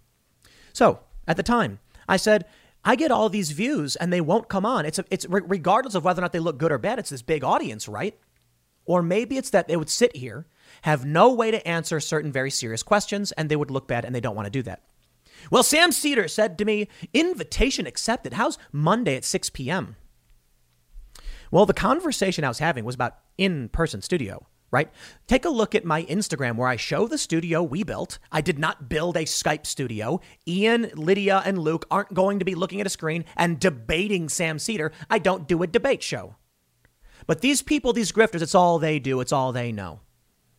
So at the time, I said, I get all these views and they won't come on. It's a, it's regardless of whether or not they look good or bad. It's this big audience, right? Or maybe it's that they would sit here, have no way to answer certain very serious questions, and they would look bad and they don't want to do that. Well, Sam Seder said to me, invitation accepted. How's Monday at six p.m.? Well, the conversation I was having was about in-person studio. Right? Take a look at my Instagram where I show the studio we built. I did not build a Skype studio. Ian, Lydia, and Luke aren't going to be looking at a screen and debating Sam Seder. I don't do a debate show. But these people, these grifters, it's all they do. It's all they know.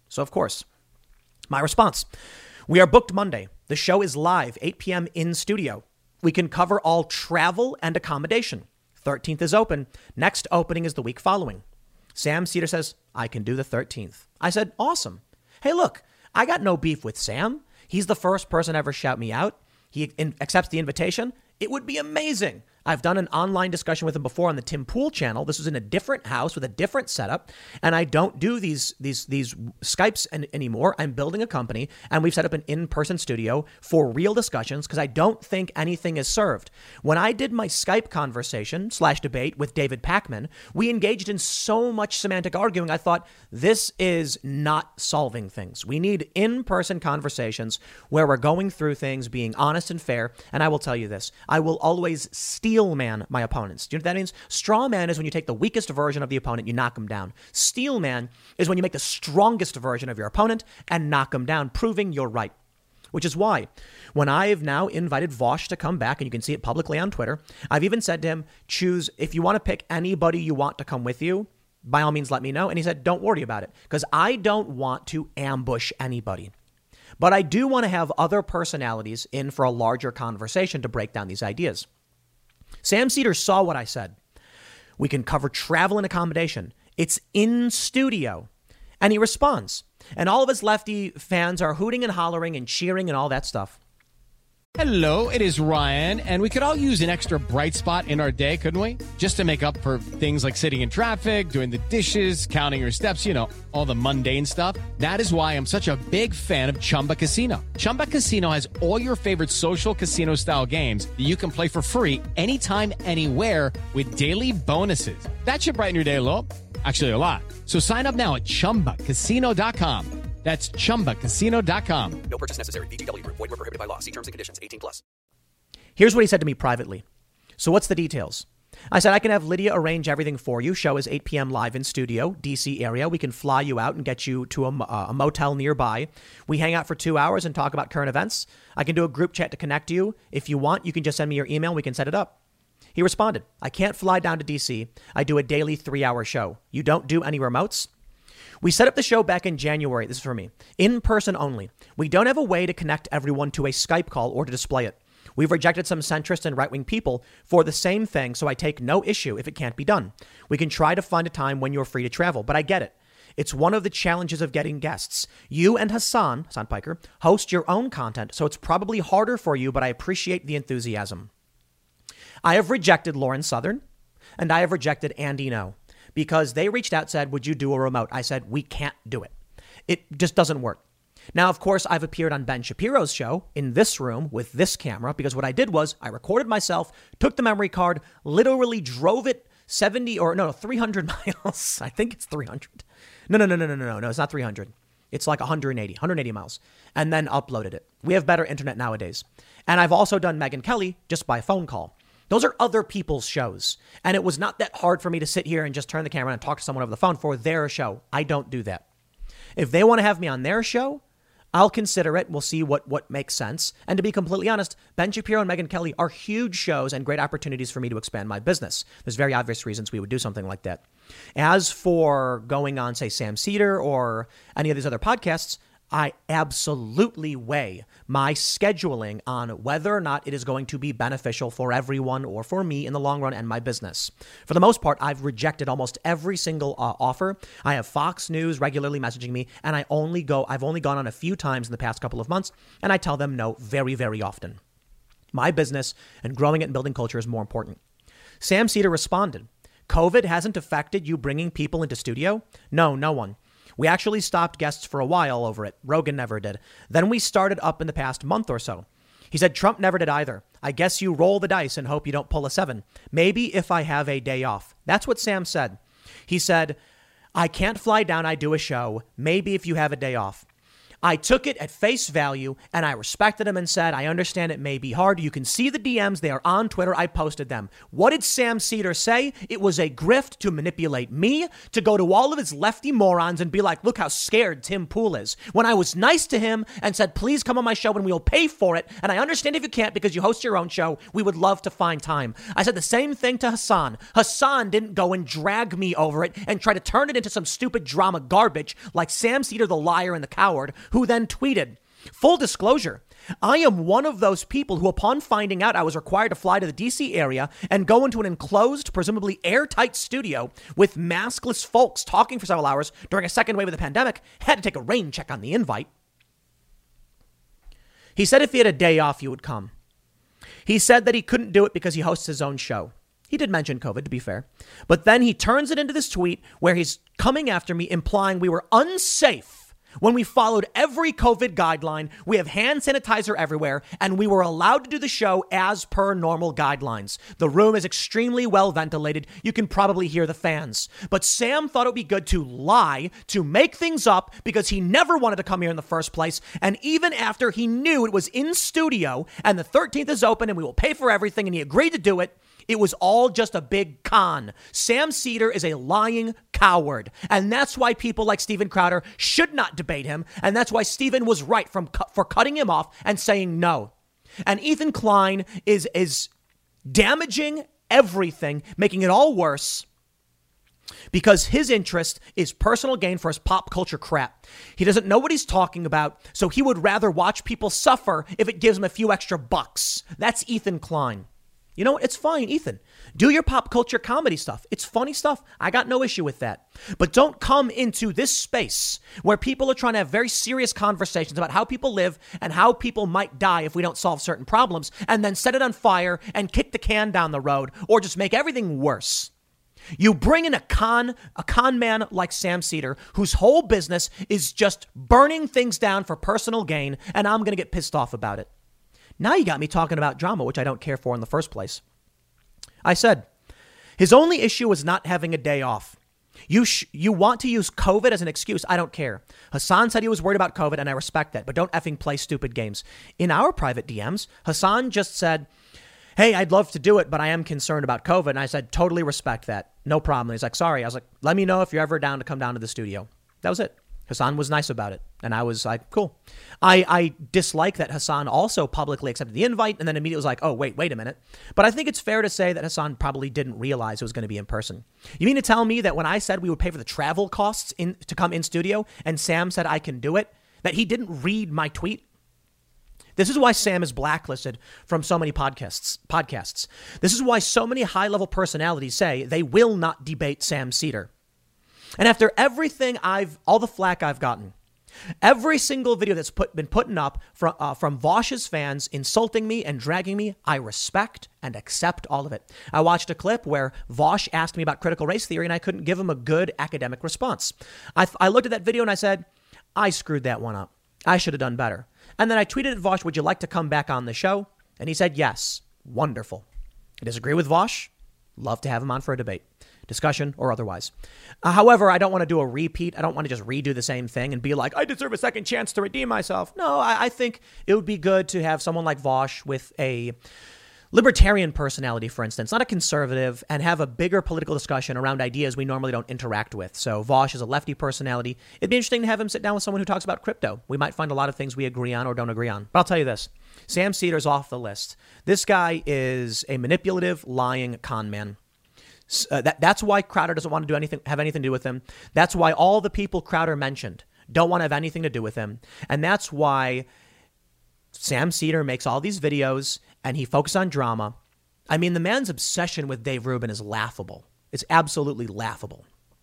So, of course, my response, we are booked Monday. The show is live, eight p.m. in studio. We can cover all travel and accommodation. thirteenth is open. Next opening is the week following. Sam Seder says, I can do the thirteenth. I said, awesome. Hey, look, I got no beef with Sam. He's the first person to ever shout me out. He in- accepts the invitation. It would be amazing. I've done an online discussion with him before on the Tim Pool channel. This was in a different house with a different setup. And I don't do these these these Skypes an- anymore. I'm building a company and we've set up an in-person studio for real discussions because I don't think anything is served. When I did my Skype conversation slash debate with David Pakman, we engaged in so much semantic arguing. I thought this is not solving things. We need in-person conversations where we're going through things, being honest and fair. And I will tell you this, I will always steal man my opponents. Do you know what that means? Straw man is when you take the weakest version of the opponent, you knock them down. Steel man is when you make the strongest version of your opponent and knock them down, proving you're right. Which is why when I've now invited Vosh to come back, and you can see it publicly on Twitter, I've even said to him, choose, if you want to pick anybody you want to come with you, by all means, let me know. And he said, don't worry about it, because I don't want to ambush anybody. But I do want to have other personalities in for a larger conversation to break down these ideas. Sam Seder saw what I said. We can cover travel and accommodation. It's in studio. And he responds. And all of his lefty fans are hooting and hollering and cheering and all that stuff. Hello, it is Ryan, and we could all use an extra bright spot in our day, couldn't we? Just to make up for things like sitting in traffic, doing the dishes, counting your steps, you know, all the mundane stuff. That is why I'm such a big fan of Chumba Casino. Chumba Casino has all your favorite social casino-style games that you can play for free anytime, anywhere with daily bonuses. That should brighten your day a little. Actually, a lot. So sign up now at chumba casino dot com. That's chumba casino dot com. No purchase necessary. V G W Group. Void where prohibited by law. See terms and conditions. eighteen plus. Here's what he said to me privately. So what's the details? I said, I can have Lydia arrange everything for you. Show is eight p.m. live in studio, D C area. We can fly you out and get you to a, uh, a motel nearby. We hang out for two hours and talk about current events. I can do a group chat to connect you. If you want, you can just send me your email. We can set it up. He responded, I can't fly down to D C. I do a daily three-hour show. You don't do any remotes? We set up the show back in January. This is for me. In person only. We don't have a way to connect everyone to a Skype call or to display it. We've rejected some centrist and right-wing people for the same thing, so I take no issue if it can't be done. We can try to find a time when you're free to travel, but I get it. It's one of the challenges of getting guests. You and Hassan, Hassan Piker, host your own content, so it's probably harder for you, but I appreciate the enthusiasm. I have rejected Lauren Southern, and I have rejected Andy No. Because they reached out, said, would you do a remote? I said, we can't do it. It just doesn't work. Now, of course, I've appeared on Ben Shapiro's show in this room with this camera, because what I did was I recorded myself, took the memory card, literally drove it seventy or no, three hundred miles. I think it's three hundred. No, no, no, no, no, no, no. It's not three hundred. It's like one hundred eighty, one hundred eighty miles, and then uploaded it. We have better internet nowadays. And I've also done Megyn Kelly just by phone call. Those are other people's shows. And it was not that hard for me to sit here and just turn the camera and talk to someone over the phone for their show. I don't do that. If they want to have me on their show, I'll consider it. We'll see what, what makes sense. And to be completely honest, Ben Shapiro and Megyn Kelly are huge shows and great opportunities for me to expand my business. There's very obvious reasons we would do something like that. As for going on, say, Sam Seder or any of these other podcasts, I absolutely weigh my scheduling on whether or not it is going to be beneficial for everyone or for me in the long run and my business. For the most part, I've rejected almost every single uh, offer. I have Fox News regularly messaging me, and I only go, I've only gone on a few times in the past couple of months, and I tell them no very, very often. My business and growing it and building culture is more important. Sam Seder responded, COVID hasn't affected you bringing people into studio? No, no one. We actually stopped guests for a while over it. Rogan never did. Then we started up in the past month or so. He said Trump never did either. I guess you roll the dice and hope you don't pull a seven. Maybe if I have a day off. That's what Sam said. He said, I can't fly down. I do a show. Maybe if you have a day off. I took it at face value and I respected him and said, I understand it may be hard. You can see the D Ms. They are on Twitter. I posted them. What did Sam Seder say? It was a grift to manipulate me, to go to all of his lefty morons and be like, look how scared Tim Pool is. When I was nice to him and said, please come on my show and we'll pay for it. And I understand if you can't because you host your own show, we would love to find time. I said the same thing to Hassan. Hassan didn't go and drag me over it and try to turn it into some stupid drama garbage like Sam Seder, the liar and the coward, who then tweeted, full disclosure, I am one of those people who, upon finding out I was required to fly to the D C area and go into an enclosed, presumably airtight studio with maskless folks talking for several hours during a second wave of the pandemic, had to take a rain check on the invite. He said if he had a day off, he would come. He said that he couldn't do it because he hosts his own show. He did mention COVID, to be fair. But then he turns it into this tweet where he's coming after me, implying we were unsafe when we followed every COVID guideline. We have hand sanitizer everywhere, and we were allowed to do the show as per normal guidelines. The room is extremely well ventilated. You can probably hear the fans. But Sam thought it would be good to lie, to make things up, because he never wanted to come here in the first place. And even after he knew it was in studio and the thirteenth is open and we will pay for everything and he agreed to do it, it was all just a big con. Sam Seder is a lying coward. And that's why people like Steven Crowder should not debate him. And that's why Steven was right from cu- for cutting him off and saying no. And Ethan Klein is, is damaging everything, making it all worse, because his interest is personal gain for his pop culture crap. He doesn't know what he's talking about, so he would rather watch people suffer if it gives him a few extra bucks. That's Ethan Klein. You know what? It's fine, Ethan. Do your pop culture comedy stuff. It's funny stuff. I got no issue with that. But don't come into this space where people are trying to have very serious conversations about how people live and how people might die if we don't solve certain problems, and then set it on fire and kick the can down the road or just make everything worse. You bring in a con, a con man like Sam Seder, whose whole business is just burning things down for personal gain, and I'm going to get pissed off about it. Now you got me talking about drama, which I don't care for in the first place. I said, his only issue was not having a day off. You sh- you want to use COVID as an excuse. I don't care. Hassan said he was worried about COVID, and I respect that, but don't effing play stupid games. In our private D Ms, Hassan just said, hey, I'd love to do it, but I am concerned about COVID. And I said, totally respect that. No problem. And he's like, sorry. I was like, let me know if you're ever down to come down to the studio. That was it. Hassan was nice about it. And I was like, cool. I, I dislike that Hassan also publicly accepted the invite and then immediately was like, oh, wait, wait a minute. But I think it's fair to say that Hassan probably didn't realize it was going to be in person. You mean to tell me that when I said we would pay for the travel costs in to come in studio and Sam said I can do it, that he didn't read my tweet? This is why Sam is blacklisted from so many podcasts. Podcasts. This is why so many high-level personalities say they will not debate Sam Seder. And after everything I've, all the flack I've gotten, every single video that's put, been putting up from, uh, from Vosh's fans insulting me and dragging me, I respect and accept all of it. I watched a clip where Vosh asked me about critical race theory and I couldn't give him a good academic response. I, I looked at that video and I said, I screwed that one up. I should have done better. And then I tweeted at Vosh, would you like to come back on the show? And he said, yes. Wonderful. I disagree with Vosh. Love to have him on for a debate, discussion or otherwise. Uh, however, I don't want to do a repeat. I don't want to just redo the same thing and be like, I deserve a second chance to redeem myself. No, I, I think it would be good to have someone like Vosh with a libertarian personality, for instance, not a conservative, and have a bigger political discussion around ideas we normally don't interact with. So Vosh is a lefty personality. It'd be interesting to have him sit down with someone who talks about crypto. We might find a lot of things we agree on or don't agree on. But I'll tell you this, Sam Seder's off the list. This guy is a manipulative, lying con man. Uh, that, that's why Crowder doesn't want to do anything, have anything to do with him. That's why all the people Crowder mentioned don't want to have anything to do with him. And that's why Sam Seder makes all these videos and he focuses on drama. I mean, the man's obsession with Dave Rubin is laughable. It's absolutely laughable.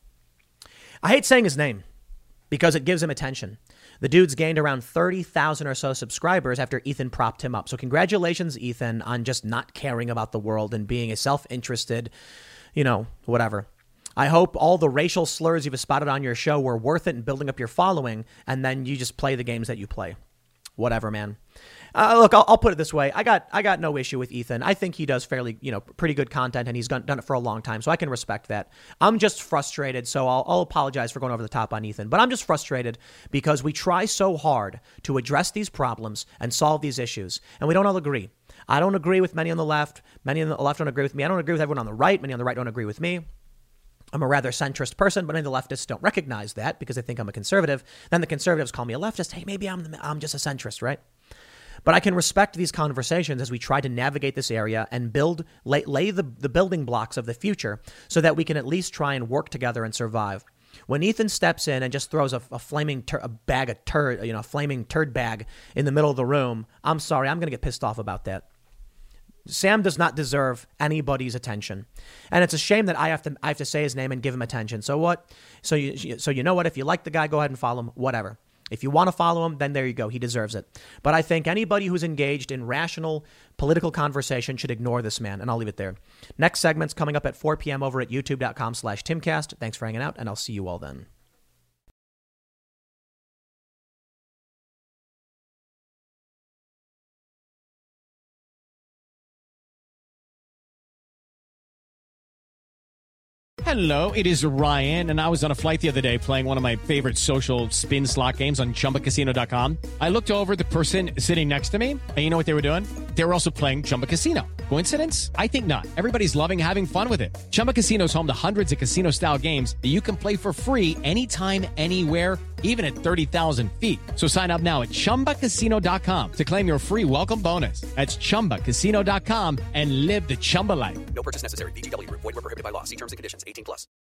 I hate saying his name because it gives him attention. The dude's gained around thirty thousand or so subscribers after Ethan propped him up. So congratulations, Ethan, on just not caring about the world and being a self-interested, you know, whatever. I hope all the racial slurs you've spotted on your show were worth it in building up your following, and then you just play the games that you play. Whatever, man. Uh, look, I'll, I'll put it this way. I got I got no issue with Ethan. I think he does fairly, you know, pretty good content, and he's done, done it for a long time, so I can respect that. I'm just frustrated, so I'll, I'll apologize for going over the top on Ethan. But I'm just frustrated because we try so hard to address these problems and solve these issues, and we don't all agree. I don't agree with many on the left. Many on the left don't agree with me. I don't agree with everyone on the right. Many on the right don't agree with me. I'm a rather centrist person, but many of the leftists don't recognize that because they think I'm a conservative. Then the conservatives call me a leftist. Hey, maybe I'm the, I'm just a centrist, right? But I can respect these conversations as we try to navigate this area and build, lay, lay the, the building blocks of the future so that we can at least try and work together and survive. When Ethan steps in and just throws a, a flaming tur- a bag of turd, you know, a flaming turd bag in the middle of the room, I'm sorry, I'm going to get pissed off about that. Sam does not deserve anybody's attention, and it's a shame that I have to I have to say his name and give him attention. So what? So you so you know what? If you like the guy, go ahead and follow him. Whatever. If you want to follow him, then there you go. He deserves it. But I think anybody who's engaged in rational political conversation should ignore this man, and I'll leave it there. Next segment's coming up at four p.m. over at youtube.com slash Timcast. Thanks for hanging out, and I'll see you all then. Hello, it is Ryan, and I was on a flight the other day playing one of my favorite social spin slot games on chumba casino dot com. I looked over at the person sitting next to me, and you know what they were doing? They were also playing Chumba Casino. Coincidence? I think not. Everybody's loving having fun with it. Chumba Casino is home to hundreds of casino-style games that you can play for free anytime, anywhere, even at thirty thousand feet. So sign up now at chumba casino dot com to claim your free welcome bonus. That's chumba casino dot com and live the Chumba life. No purchase necessary. V G W. Void where prohibited by law. See terms and conditions. eighteen plus.